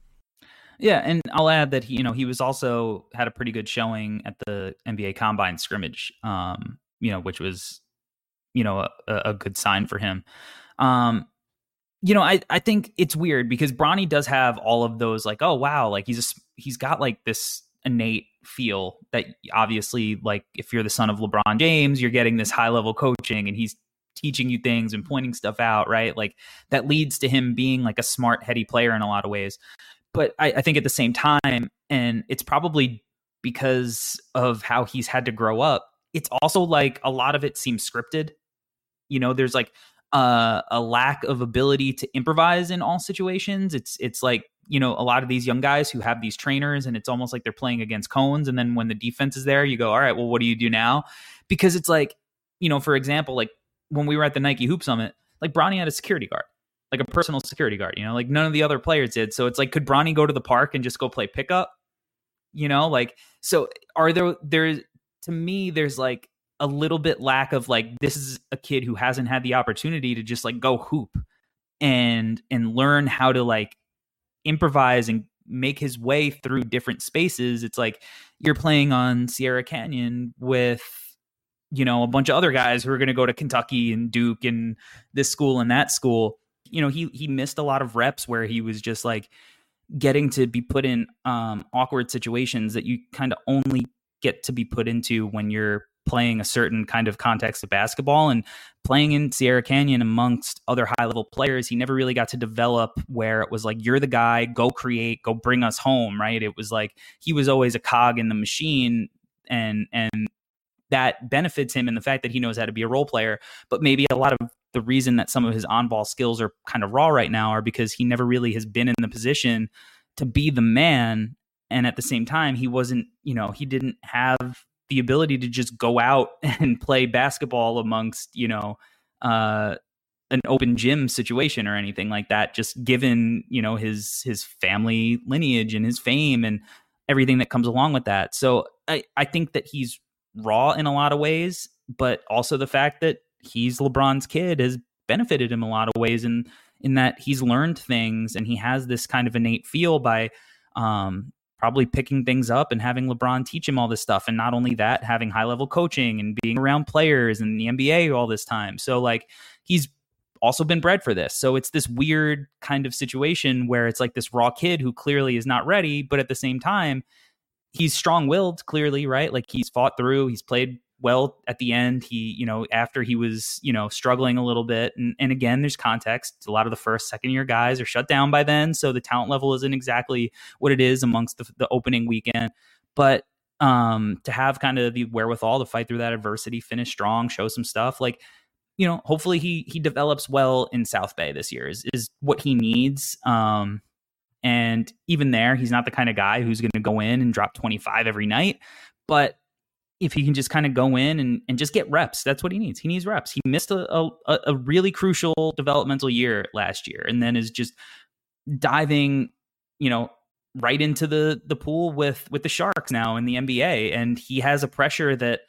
[SPEAKER 3] Yeah, and I'll add that he, you know, he was also had a pretty good showing at the N B A Combine scrimmage, um, you know, which was, you know, a, a good sign for him. Um, you know, I, I think it's weird because Bronny does have all of those like, oh wow, like he's a, he's got like this innate feel that obviously, like if you're the son of LeBron James, you're getting this high level coaching and he's teaching you things and pointing stuff out, right? Like that leads to him being like a smart, heady player in a lot of ways. But I, I think at the same time, and it's probably because of how he's had to grow up, it's also like a lot of it seems scripted. You know, there's like uh, a lack of ability to improvise in all situations. It's it's like, you know, a lot of these young guys who have these trainers and it's almost like they're playing against cones. And then when the defense is there, you go, all right, well, what do you do now? Because it's like, you know, for example, like when we were at the Nike Hoop Summit, like Bronny had a security guard. Like a personal security guard, you know, like none of the other players did. So it's like, could Bronny go to the park and just go play pickup? You know, like, so are there, there's, to me, there's like a little bit lack of like, this is a kid who hasn't had the opportunity to just like go hoop and, and learn how to like improvise and make his way through different spaces. It's like you're playing on Sierra Canyon with, you know, a bunch of other guys who are going to go to Kentucky and Duke and this school and that school. You know, he he missed a lot of reps where he was just like getting to be put in um, awkward situations that you kind of only get to be put into when you're playing a certain kind of context of basketball. And playing in Sierra Canyon amongst other high level players, he never really got to develop where it was like, you're the guy, go create, go bring us home, right? It was like he was always a cog in the machine, and and that benefits him in the fact that he knows how to be a role player. But maybe a lot of the reason that some of his on-ball skills are kind of raw right now are because he never really has been in the position to be the man. And at the same time, he wasn't, you know, he didn't have the ability to just go out and play basketball amongst, you know, uh, an open gym situation or anything like that, just given, you know, his, his family lineage and his fame and everything that comes along with that. So I, I think that he's raw in a lot of ways, but also the fact that he's LeBron's kid has benefited him a lot of ways in, in that he's learned things and he has this kind of innate feel by um, probably picking things up and having LeBron teach him all this stuff. And not only that, having high level coaching and being around players in the N B A all this time. So like he's also been bred for this. So it's this weird kind of situation where it's like this raw kid who clearly is not ready, but at the same time, he's strong-willed, clearly, right? Like he's fought through, he's played well at the end. He, you know, after he was, you know, struggling a little bit. And, and again, there's context. A lot of the first, second year guys are shut down by then. So the talent level isn't exactly what it is amongst the, the opening weekend. But um, to have kind of the wherewithal to fight through that adversity, finish strong, show some stuff, like, you know, hopefully he he develops well in South Bay this year is, is what he needs. Um, and even there, he's not the kind of guy who's going to go in and drop twenty-five every night. But if he can just kind of go in and, and just get reps, that's what he needs. He needs reps. He missed a, a, a really crucial developmental year last year and then is just diving, you know, right into the the pool with with the Sharks now in the N B A. And he has a pressure that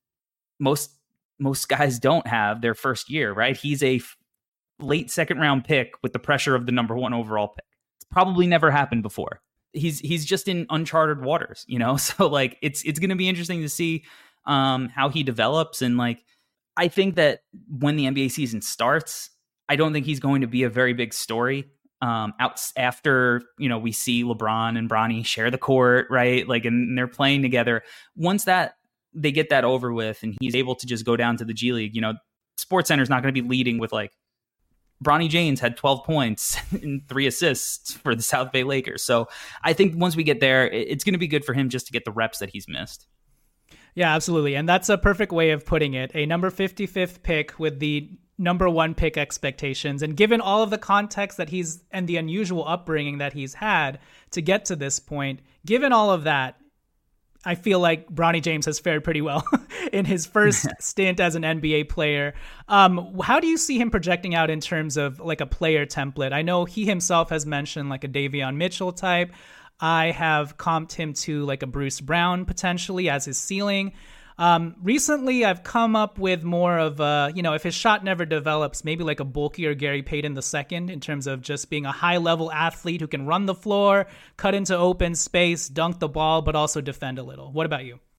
[SPEAKER 3] most most guys don't have their first year, right? He's a f- late second round pick with the pressure of the number one overall pick. It's probably never happened before. He's he's just in uncharted waters, you know? So like it's it's going to be interesting to see um, how he develops. And like I think that when the N B A season starts, I don't think he's going to be a very big story. Um, out after, you know, we see LeBron and Bronny share the court, right? Like, and they're playing together. Once that they get that over with and he's able to just go down to the G League, you know, SportsCenter is not going to be leading with like Bronny James had twelve points and three assists for the South Bay Lakers. So I think once we get there, it's going to be good for him just to get the reps that he's missed.
[SPEAKER 2] Yeah, absolutely. And that's a perfect way of putting it. A number fifty-fifth pick with the number one pick expectations. And given all of the context that he's and the unusual upbringing that he's had to get to this point, given all of that, I feel like Bronny James has fared pretty well in his first stint as an N B A player. Um, how do you see him projecting out in terms of like a player template? I know he himself has mentioned like a Davion Mitchell type. I have comped him to like a Bruce Brown potentially as his ceiling. Um, recently, I've come up with more of a, you know, if his shot never develops, maybe like a bulkier Gary Payton the second in terms of just being a high-level athlete who can run the floor, cut into open space, dunk the ball, but also defend a little. What about you?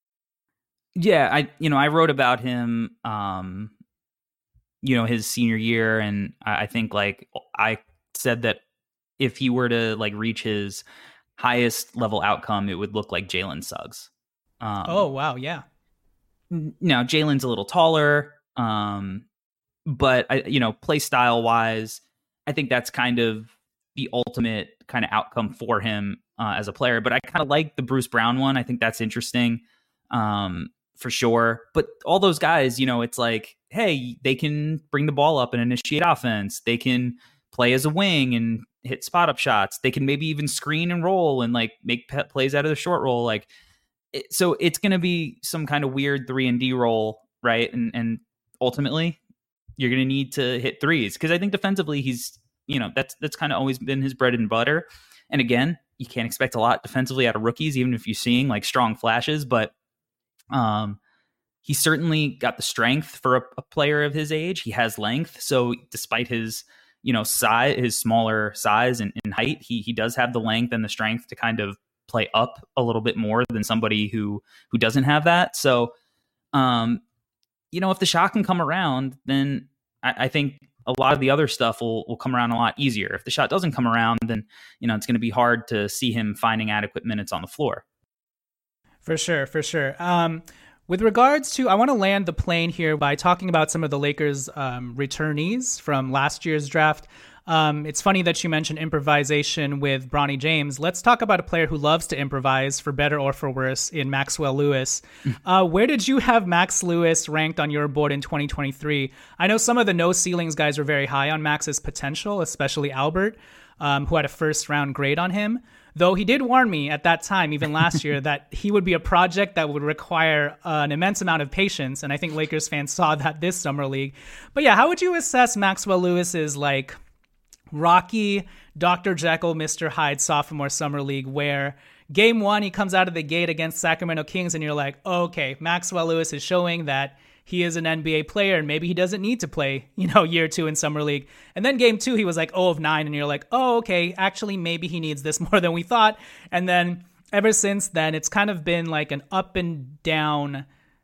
[SPEAKER 3] Yeah, I you know I wrote about him, um, you know, his senior year, and I think like I said that if he were to like reach his highest level outcome, it would look like Jalen Suggs. Um,
[SPEAKER 2] oh wow, yeah.
[SPEAKER 3] Now Jalen's a little taller, um, but I, you know, play style wise, I think that's kind of the ultimate kind of outcome for him uh, as a player. But I kind of like the Bruce Brown one. I think that's interesting um, for sure. But all those guys, you know, it's like, hey, they can bring the ball up and initiate offense. They can play as a wing and hit spot up shots. They can maybe even screen and roll and like make pet plays out of the short roll, like. It, so it's going to be some kind of weird three and D role, right? And and ultimately, you're going to need to hit threes because I think defensively, he's you know that's that's kind of always been his bread and butter. And again, you can't expect a lot defensively out of rookies, even if you're seeing like strong flashes. But um, he certainly got the strength for a, a player of his age. He has length, so despite his you know size, his smaller size and, and height, he he does have the length and the strength to kind of play up a little bit more than somebody who who doesn't have that. So um you know if the shot can come around, then I, I think a lot of the other stuff will will come around a lot easier. If the shot doesn't come around, then you know it's going to be hard to see him finding adequate minutes on the floor.
[SPEAKER 2] For sure, for sure. Um with regards to, I want to land the plane here by talking about some of the Lakers um returnees from last year's draft. Um, it's funny that you mentioned improvisation with Bronny James. Let's talk about a player who loves to improvise, for better or for worse, in Maxwell Lewis. Uh, where did you have Max Lewis ranked on your board in twenty twenty-three? I know some of the no ceilings guys were very high on Max's potential, especially Albert, um, who had a first round grade on him. Though he did warn me at that time, even last year, that he would be a project that would require uh, an immense amount of patience. And I think Lakers fans saw that this summer league. But yeah, how would you assess Maxwell Lewis's like rocky Doctor Jekyll, Mister Hyde sophomore summer league, where game one he comes out of the gate against Sacramento Kings and you're like, oh, okay, Maxwell Lewis is showing that he is an N B A player and maybe he doesn't need to play, you know, year two in summer league. And then game two, he was like oh of nine and you're like, oh, okay, actually maybe he needs this more than we thought. And then ever since then, it's kind of been like an up and down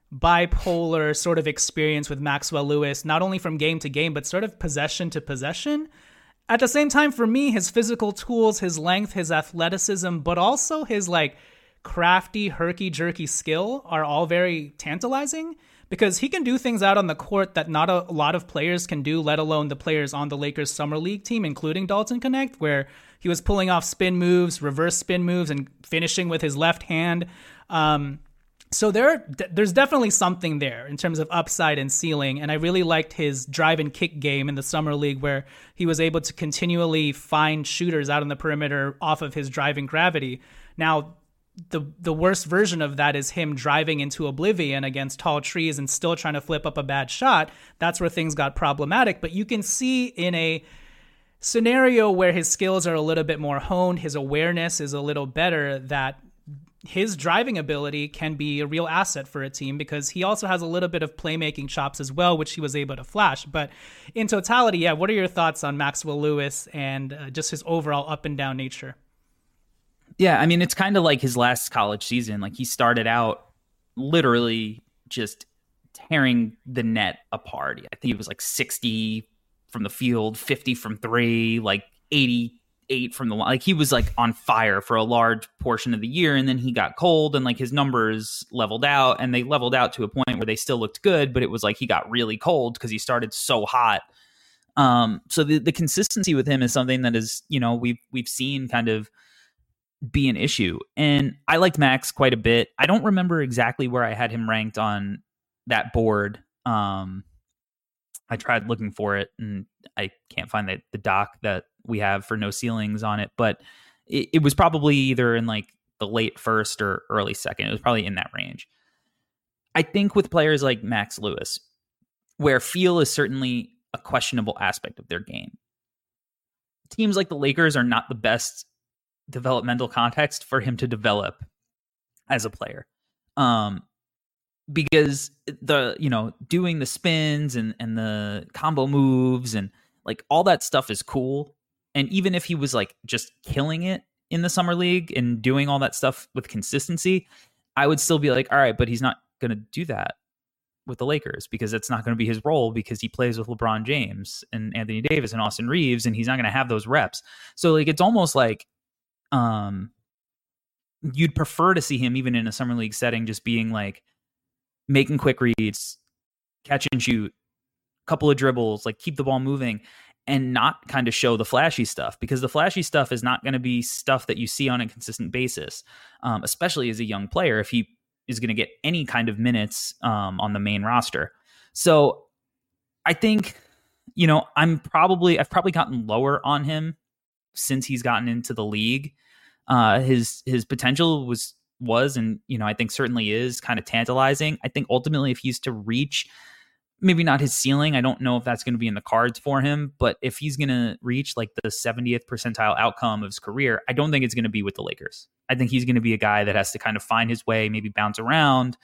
[SPEAKER 2] bipolar sort of experience with Maxwell Lewis, not only from game to game, but sort of possession to possession. At the same time, for me, his physical tools, his length, his athleticism, but also his like crafty, herky-jerky skill are all very tantalizing because he can do things out on the court that not a lot of players can do, let alone the players on the Lakers Summer League team, including Dalton Knecht, where he was pulling off spin moves, reverse spin moves, and finishing with his left hand. Um, so there, there's definitely something there in terms of upside and ceiling, and I really liked his drive and kick game in the Summer League where he was able to continually find shooters out on the perimeter off of his driving gravity. Now, the the worst version of that is him driving into oblivion against tall trees and still trying to flip up a bad shot. That's where things got problematic. But you can see in a scenario where his skills are a little bit more honed, his awareness is a little better, that his driving ability can be a real asset for a team because he also has a little bit of playmaking chops as well, which he was able to flash. But in totality, yeah, what are your thoughts on Maxwell Lewis and uh, just his overall up and down nature?
[SPEAKER 3] Yeah, I mean, it's kind of like his last college season. Like, he started out literally just tearing the net apart. I think he was like sixty from the field, fifty from three, like eighty-eight from the line. Like, he was like on fire for a large portion of the year, and then he got cold and like his numbers leveled out, and they leveled out to a point where they still looked good, but it was like he got really cold because he started so hot. Um, so the, the consistency with him is something that is, you know, we've we've seen kind of be an issue. And I liked Max quite a bit. I don't remember exactly where I had him ranked on that board. Um, I tried looking for it and I can't find the, the doc that we have for No Ceilings on it, but it, it was probably either in like the late first or early second. It was probably in that range. I think with players like Max Lewis, where feel is certainly a questionable aspect of their game, teams like the Lakers are not the best developmental context for him to develop as a player. Um, because the, you know, doing the spins and, and the combo moves and like all that stuff is cool. And even if he was like just killing it in the summer league and doing all that stuff with consistency, I would still be like, all right, but he's not going to do that with the Lakers because it's not going to be his role because he plays with LeBron James and Anthony Davis and Austin Reeves, and he's not going to have those reps. So like, it's almost like, Um, you'd prefer to see him even in a summer league setting, just being like making quick reads, catch and shoot, couple of dribbles, like keep the ball moving and not kind of show the flashy stuff, because the flashy stuff is not going to be stuff that you see on a consistent basis, um, especially as a young player, if he is going to get any kind of minutes um, on the main roster. So I think, you know, I'm probably, I've probably gotten lower on him since he's gotten into the league. Uh, his his potential was was and you know I think certainly is kind of tantalizing. I think ultimately if he's to reach maybe not his ceiling, I don't know if that's going to be in the cards for him, but if he's going to reach like the seventieth percentile outcome of his career, I don't think it's going to be with the Lakers. I think he's going to be a guy that has to kind of find his way, maybe bounce around,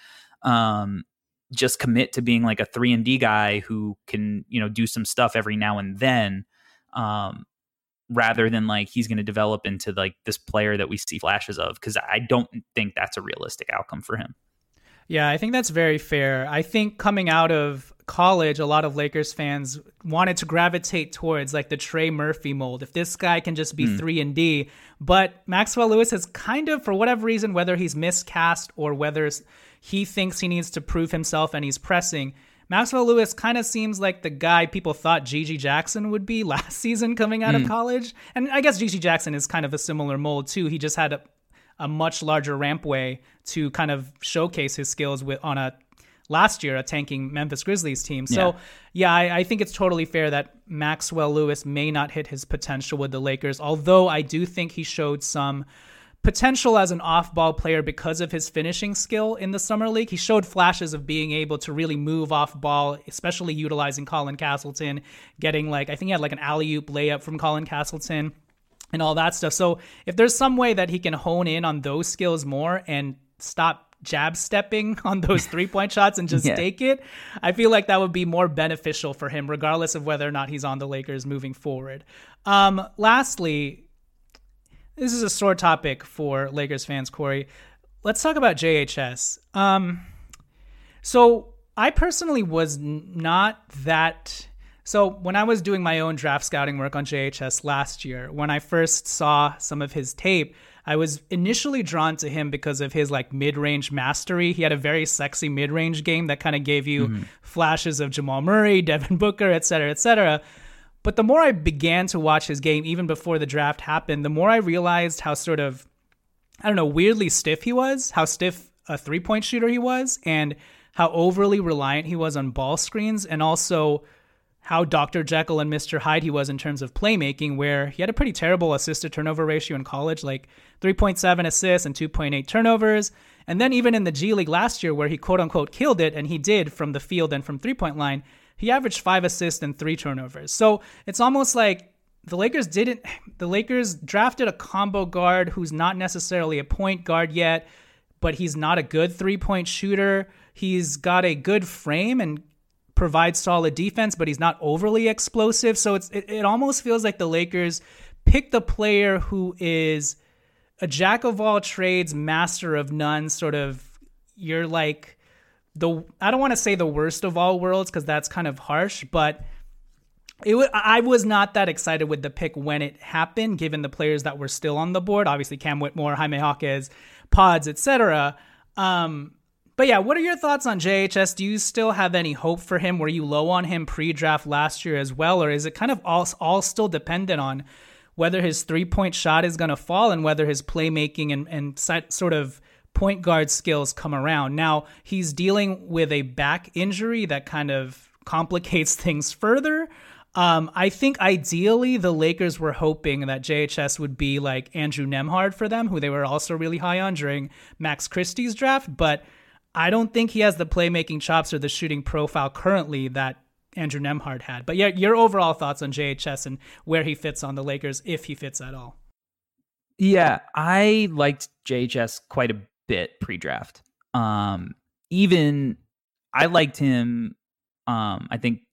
[SPEAKER 3] um, just commit to being like a three and D guy who can, you know, do some stuff every now and then. Um, rather than like he's going to develop into like this player that we see flashes of, because I don't think that's a realistic outcome for him.
[SPEAKER 2] Yeah, I think that's very fair. I think coming out of college, a lot of Lakers fans wanted to gravitate towards like the Trey Murphy mold. If this guy can just be mm. three and D, but Maxwell Lewis has kind of, for whatever reason, whether he's miscast or whether he thinks he needs to prove himself and he's pressing, Maxwell Lewis kind of seems like the guy people thought Gigi Jackson would be last season coming out mm. of college. And I guess Gigi Jackson is kind of a similar mold too. He just had a, a much larger rampway to kind of showcase his skills with on a last year, a tanking Memphis Grizzlies team. So yeah, yeah I, I think it's totally fair that Maxwell Lewis may not hit his potential with the Lakers, although I do think he showed some potential as an off-ball player because of his finishing skill in the Summer League. He showed flashes of being able to really move off ball, especially utilizing Colin Castleton, getting like, I think he had like an alley-oop layup from Colin Castleton and all that stuff. So if there's some way that he can hone in on those skills more and stop jab stepping on those three-point shots and just yeah. take it, I feel like that would be more beneficial for him, regardless of whether or not he's on the Lakers moving forward. Um, lastly, this is a sore topic for Lakers fans, Corey. Let's talk about J H S. Um, so I personally was not that... So when I was doing my own draft scouting work on J H S last year, when I first saw some of his tape, I was initially drawn to him because of his like mid-range mastery. He had a very sexy mid-range game that kind of gave you mm-hmm. flashes of Jamal Murray, Devin Booker, et cetera, et cetera. But the more I began to watch his game, even before the draft happened, the more I realized how sort of, I don't know, weirdly stiff he was, how stiff a three-point shooter he was, and how overly reliant he was on ball screens, and also how Doctor Jekyll and Mister Hyde he was in terms of playmaking, where he had a pretty terrible assist-to-turnover ratio in college, like three point seven assists and two point eight turnovers. And then even in the G League last year, where he quote-unquote killed it, and he did from the field and from three-point line, he averaged five assists and three turnovers. So it's almost like the Lakers didn't, the Lakers drafted a combo guard who's not necessarily a point guard yet, but he's not a good three-point shooter. He's got a good frame and provides solid defense, but he's not overly explosive. So it's it, it almost feels like the Lakers picked a player who is a jack of all trades, master of none, sort of, you're like the, I don't want to say the worst of all worlds because that's kind of harsh, but it w- I was not that excited with the pick when it happened, given the players that were still on the board. Obviously, Cam Whitmore, Jaime Jaquez, Pods, et cetera. Um, but yeah, what are your thoughts on J H S? Do you still have any hope for him? Were you low on him pre-draft last year as well? Or is it kind of all, all still dependent on whether his three-point shot is going to fall and whether his playmaking and, and sort of point guard skills come around? Now, he's dealing with a back injury that kind of complicates things further. Um, I think ideally the Lakers were hoping that J H S would be like Andrew Nembhard for them, who they were also really high on during Max Christie's draft. But I don't think he has the playmaking chops or the shooting profile currently that Andrew Nembhard had. But yeah, your overall thoughts on J H S and where he fits on the Lakers, if he fits at all.
[SPEAKER 3] Yeah, I liked J H S quite a bit pre-draft. Um, even I liked him, um, I think,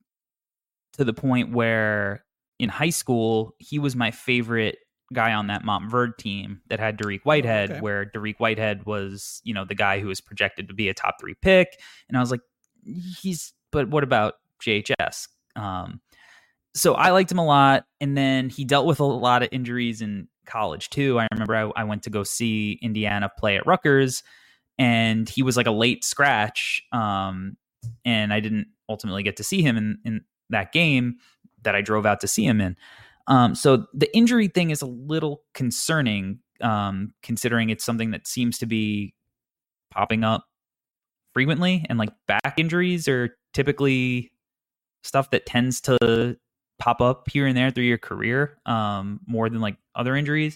[SPEAKER 3] to the point where in high school, he was my favorite guy on that Montverde team that had Dariq Whitehead, oh, okay. where Dariq Whitehead was, you know, the guy who was projected to be a top three pick. And I was like, he's, but what about J H S? Um, so I liked him a lot. And then he dealt with a lot of injuries in college too. I remember I, I went to go see Indiana play at Rutgers, and he was like a late scratch. Um, and I didn't ultimately get to see him in, in that game that I drove out to see him in. Um, so the injury thing is a little concerning, um, considering it's something that seems to be popping up frequently, and like back injuries are typically stuff that tends to pop up here and there through your career, um, more than like other injuries.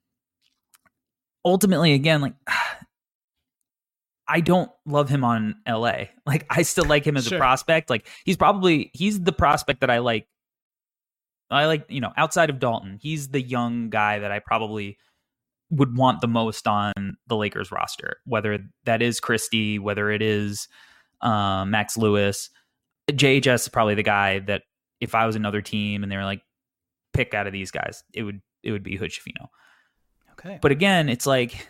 [SPEAKER 3] Ultimately, again, like I don't love him on L A. Like I still like him as sure. a prospect. Like he's probably, he's the prospect that I like. I like, you know, outside of Dalton, he's the young guy that I probably would want the most on the Lakers roster, whether that is Christie, whether it is uh, Max Lewis. J H S is probably the guy that if I was another team and they were like, pick out of these guys, it would, it would be Hood Schifino.
[SPEAKER 2] Okay.
[SPEAKER 3] But again, it's like,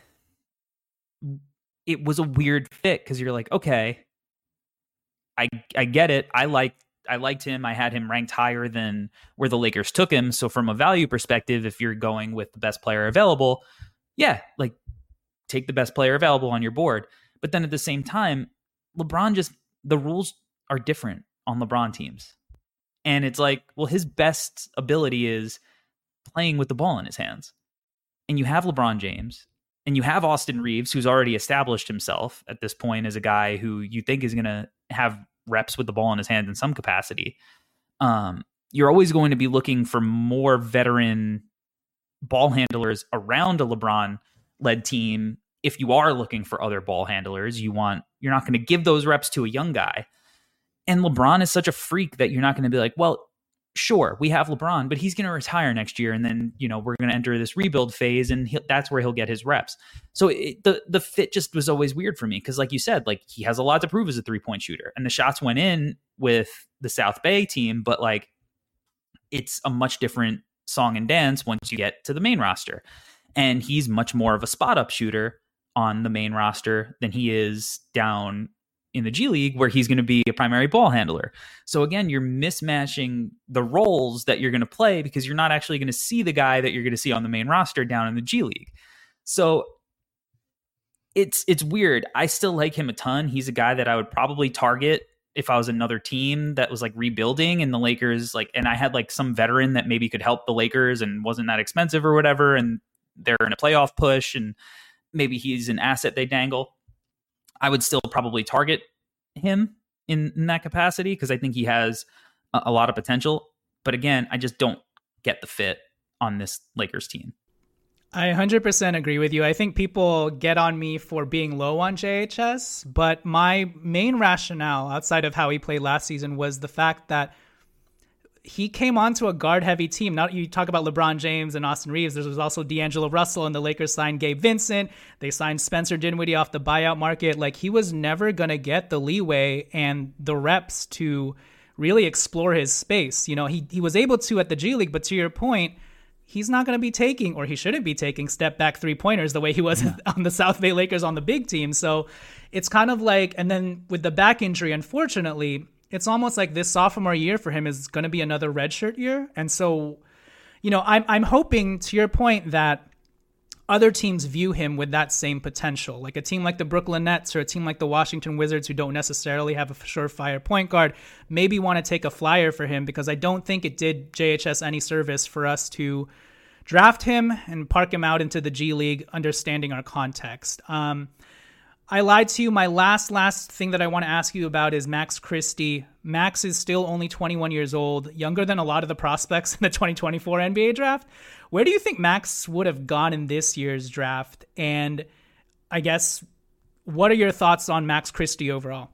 [SPEAKER 3] it was a weird fit because you're like, okay, I I get it. I like I liked him. I had him ranked higher than where the Lakers took him. So from a value perspective, if you're going with the best player available, yeah, like take the best player available on your board. But then at the same time, LeBron just, the rules are different on LeBron teams. And it's like, well, his best ability is playing with the ball in his hands. And you have LeBron James, and you have Austin Reeves, who's already established himself at this point as a guy who you think is going to have reps with the ball in his hands in some capacity. Um, you're always going to be looking for more veteran ball handlers around a LeBron-led team. If you are looking for other ball handlers, you want, you're not going to give those reps to a young guy. And LeBron is such a freak that you're not going to be like, well, sure, we have LeBron, but he's going to retire next year. And then, you know, we're going to enter this rebuild phase, and he'll, that's where he'll get his reps. So it, the, the fit just was always weird for me. Cause like you said, like he has a lot to prove as a three point shooter, and the shots went in with the South Bay team, but like it's a much different song and dance once you get to the main roster. And he's much more of a spot up shooter on the main roster than he is down in the G League where he's going to be a primary ball handler. So again, you're mismatching the roles that you're going to play because you're not actually going to see the guy that you're going to see on the main roster down in the G League. So it's it's weird. I still like him a ton. He's a guy that I would probably target if I was another team that was like rebuilding and the Lakers, like, and I had like some veteran that maybe could help the Lakers and wasn't that expensive or whatever, and they're in a playoff push and maybe he's an asset they dangle. I would still probably target him in, in that capacity because I think he has a, a lot of potential. But again, I just don't get the fit on this Lakers team.
[SPEAKER 2] I one hundred percent agree with you. I think people get on me for being low on J H S, but my main rationale outside of how he played last season was the fact that he came onto a guard-heavy team. Now, you talk about LeBron James and Austin Reeves. There was also D'Angelo Russell, and the Lakers signed Gabe Vincent. They signed Spencer Dinwiddie off the buyout market. Like, he was never going to get the leeway and the reps to really explore his space. You know, he he was able to at the G League, but to your point, he's not going to be taking, or he shouldn't be taking, step-back three-pointers the way he was yeah. on the South Bay Lakers on the big team. So it's kind of like, and then with the back injury, unfortunately, it's almost like this sophomore year for him is going to be another redshirt year. And so, you know, I'm I'm hoping, to your point, that other teams view him with that same potential. Like a team like the Brooklyn Nets or a team like the Washington Wizards, who don't necessarily have a surefire point guard, maybe want to take a flyer for him, because I don't think it did J H S any service for us to draft him and park him out into the G League, understanding our context. Um, I lied to you. My last, last thing that I want to ask you about is Max Christie. Max is still only twenty-one years old, younger than a lot of the prospects in the twenty twenty-four N B A draft. Where do you think Max would have gone in this year's draft? And I guess, what are your thoughts on Max Christie overall?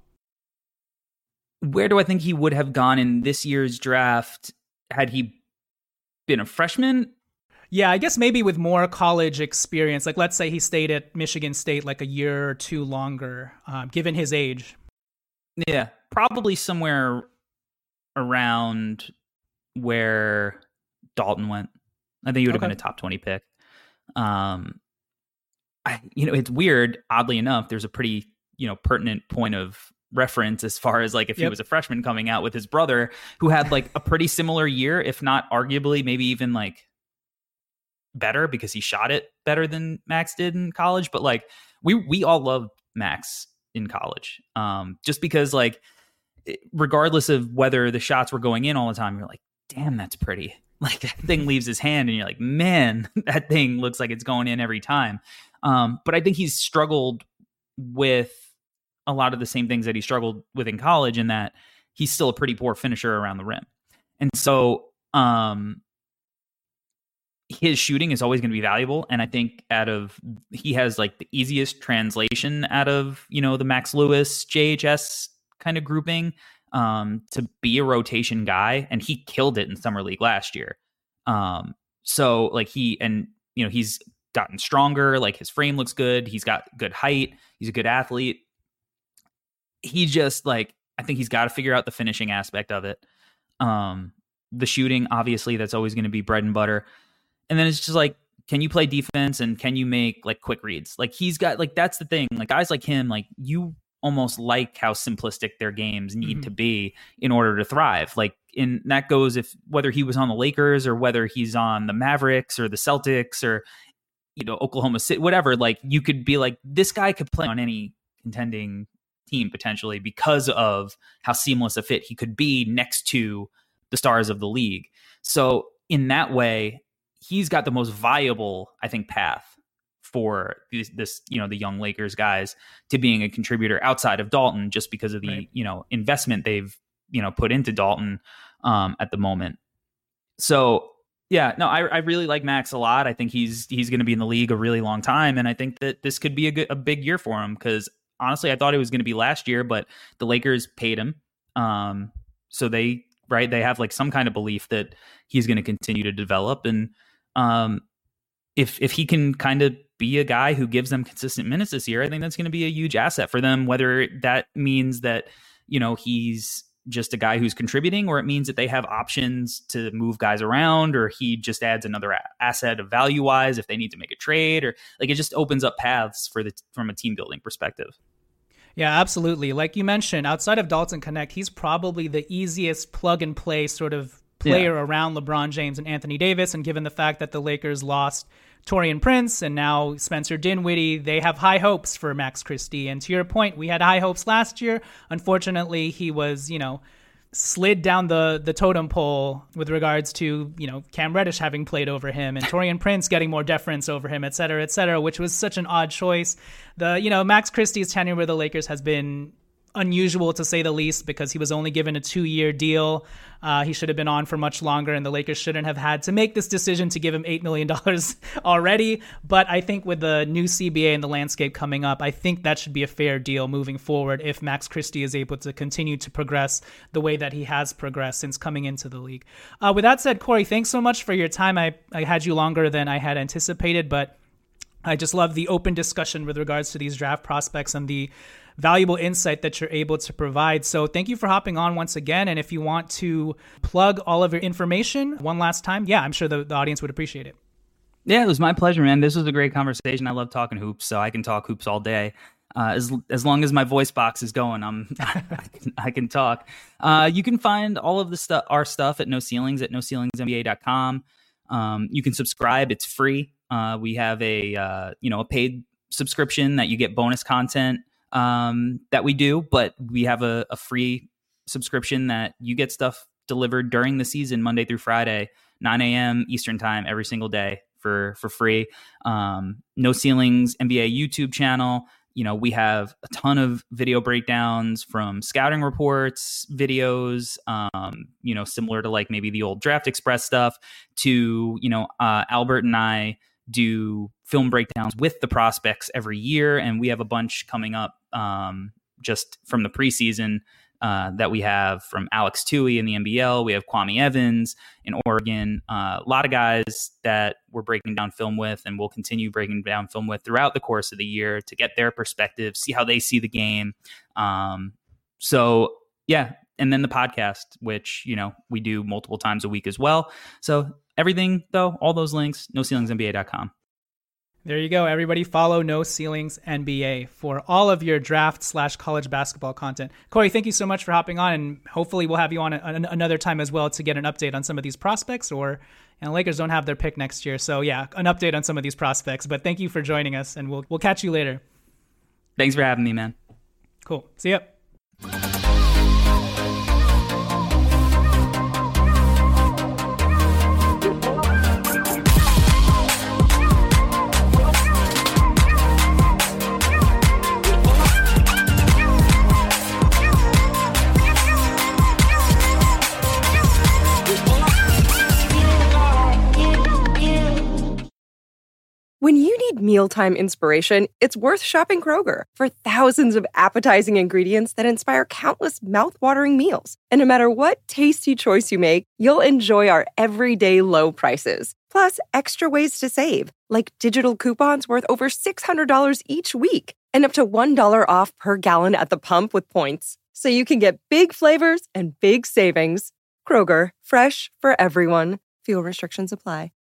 [SPEAKER 3] Where do I think he would have gone in this year's draft had he been a freshman?
[SPEAKER 2] Yeah, I guess maybe with more college experience. Like, let's say he stayed at Michigan State like a year or two longer, um, given his age.
[SPEAKER 3] Yeah, probably somewhere around where Dalton went. I think he would have
[SPEAKER 2] Okay.
[SPEAKER 3] been a top twenty pick. Um, I, you know, it's weird. Oddly enough, there's a pretty, you know, pertinent point of reference as far as like if
[SPEAKER 2] Yep.
[SPEAKER 3] he was a freshman coming out with his brother, who had like a pretty similar year, if not arguably maybe even like better, because he shot it better than Max did in college. But like we we all loved Max in college, um, just because like regardless of whether the shots were going in all the time, you're like, damn, that's pretty. Like that thing leaves his hand and you're like, man, that thing looks like it's going in every time. Um, but I think he's struggled with a lot of the same things that he struggled with in college, in that he's still a pretty poor finisher around the rim. And so um, his shooting is always going to be valuable. And I think out of, he has like the easiest translation out of, you know, the Max Lewis, J H S kind of grouping. Um, to be a rotation guy, and he killed it in summer league last year. Um, so like he, and you know, he's gotten stronger, like his frame looks good. He's got good height. He's a good athlete. He just like, I think he's got to figure out the finishing aspect of it. Um, the shooting, obviously that's always going to be bread and butter. And then it's just like, can you play defense and can you make like quick reads? Like he's got, like, that's the thing. Like guys like him, like you almost like how simplistic their games need mm-hmm. to be in order to thrive. Like, and that goes if whether he was on the Lakers or whether he's on the Mavericks or the Celtics or, you know, Oklahoma City, whatever. Like you could be like, this guy could play on any contending team potentially because of how seamless a fit he could be next to the stars of the league. So in that way, he's got the most viable, I think, path for this, this, you know, the young Lakers guys to being a contributor outside of Dalton, just because of the, right. you know, investment they've, you know, put into Dalton um, at the moment. So yeah, no, I, I really like Max a lot. I think he's, he's going to be in the league a really long time. And I think that this could be a good, a big year for him, because honestly, I thought it was going to be last year, but the Lakers paid him. Um, so they, right. They have like some kind of belief that he's going to continue to develop. And um, if, if he can kind of be a guy who gives them consistent minutes this year, I think that's going to be a huge asset for them, whether that means that, you know, he's just a guy who's contributing, or it means that they have options to move guys around, or he just adds another a- asset of value wise if they need to make a trade, or like it just opens up paths for the, from a team building perspective.
[SPEAKER 2] Yeah, absolutely. Like you mentioned, outside of Dalton Knecht, he's probably the easiest plug and play sort of player yeah. around LeBron James and Anthony Davis. And given the fact that the Lakers lost Taurean Prince and now Spencer Dinwiddie, they have high hopes for Max Christie. And to your point, we had high hopes last year. Unfortunately, he was, you know, slid down the the totem pole with regards to, you know, Cam Reddish having played over him and Taurean Prince getting more deference over him, et cetera, et cetera, which was such an odd choice. The, you know, Max Christie's tenure with the Lakers has been unusual to say the least because he was only given a two-year deal. Uh, he should have been on for much longer, and the Lakers shouldn't have had to make this decision to give him eight million dollars already. But I think with the new C B A and the landscape coming up, I think that should be a fair deal moving forward if Max Christie is able to continue to progress the way that he has progressed since coming into the league. Uh, with that said, Corey, thanks so much for your time. I, I had you longer than I had anticipated, but I just love the open discussion with regards to these draft prospects and the valuable insight that you're able to provide. So thank you for hopping on once again. And if you want to plug all of your information one last time, yeah, I'm sure the, the audience would appreciate it.
[SPEAKER 3] Yeah, it was my pleasure, man. This was a great conversation. I love talking hoops, so I can talk hoops all day. Uh, as as long as my voice box is going, I'm I can, I can talk. Uh, you can find all of the stuff, our stuff at No Ceilings at no ceilings n b a dot com. Um, you can subscribe; it's free. Uh, we have a uh, you know a paid subscription that you get bonus content um, that we do, but we have a, a free subscription that you get stuff delivered during the season, Monday through Friday, nine a.m. Eastern time, every single day for for free. Um, No Ceilings N B A YouTube channel. You know, we have a ton of video breakdowns from scouting reports, videos, um, you know, similar to like maybe the old Draft Express stuff to, you know, uh, Albert and I do film breakdowns with the prospects every year. And we have a bunch coming up um, just from the preseason uh, that we have from Alex Tui in the N B L. We have Kwame Evans in Oregon. Uh, a lot of guys that we're breaking down film with and we'll continue breaking down film with throughout the course of the year to get their perspective, see how they see the game. Um, so, yeah. And then the podcast, which, you know, we do multiple times a week as well. So everything, though, all those links, no ceilings n b a dot com.
[SPEAKER 2] There you go. Everybody follow No Ceilings N B A for all of your draft slash college basketball content. Corey, thank you so much for hopping on, and hopefully we'll have you on a, an, another time as well to get an update on some of these prospects, or and Lakers don't have their pick next year. So yeah, an update on some of these prospects, but thank you for joining us, and we'll we'll catch you later.
[SPEAKER 3] Thanks for having me, man.
[SPEAKER 2] Cool. See ya.
[SPEAKER 1] When you need mealtime inspiration, it's worth shopping Kroger for thousands of appetizing ingredients that inspire countless mouthwatering meals. And no matter what tasty choice you make, you'll enjoy our everyday low prices. Plus, extra ways to save, like digital coupons worth over six hundred dollars each week and up to one dollar off per gallon at the pump with points. So you can get big flavors and big savings. Kroger, fresh for everyone. Fuel restrictions apply.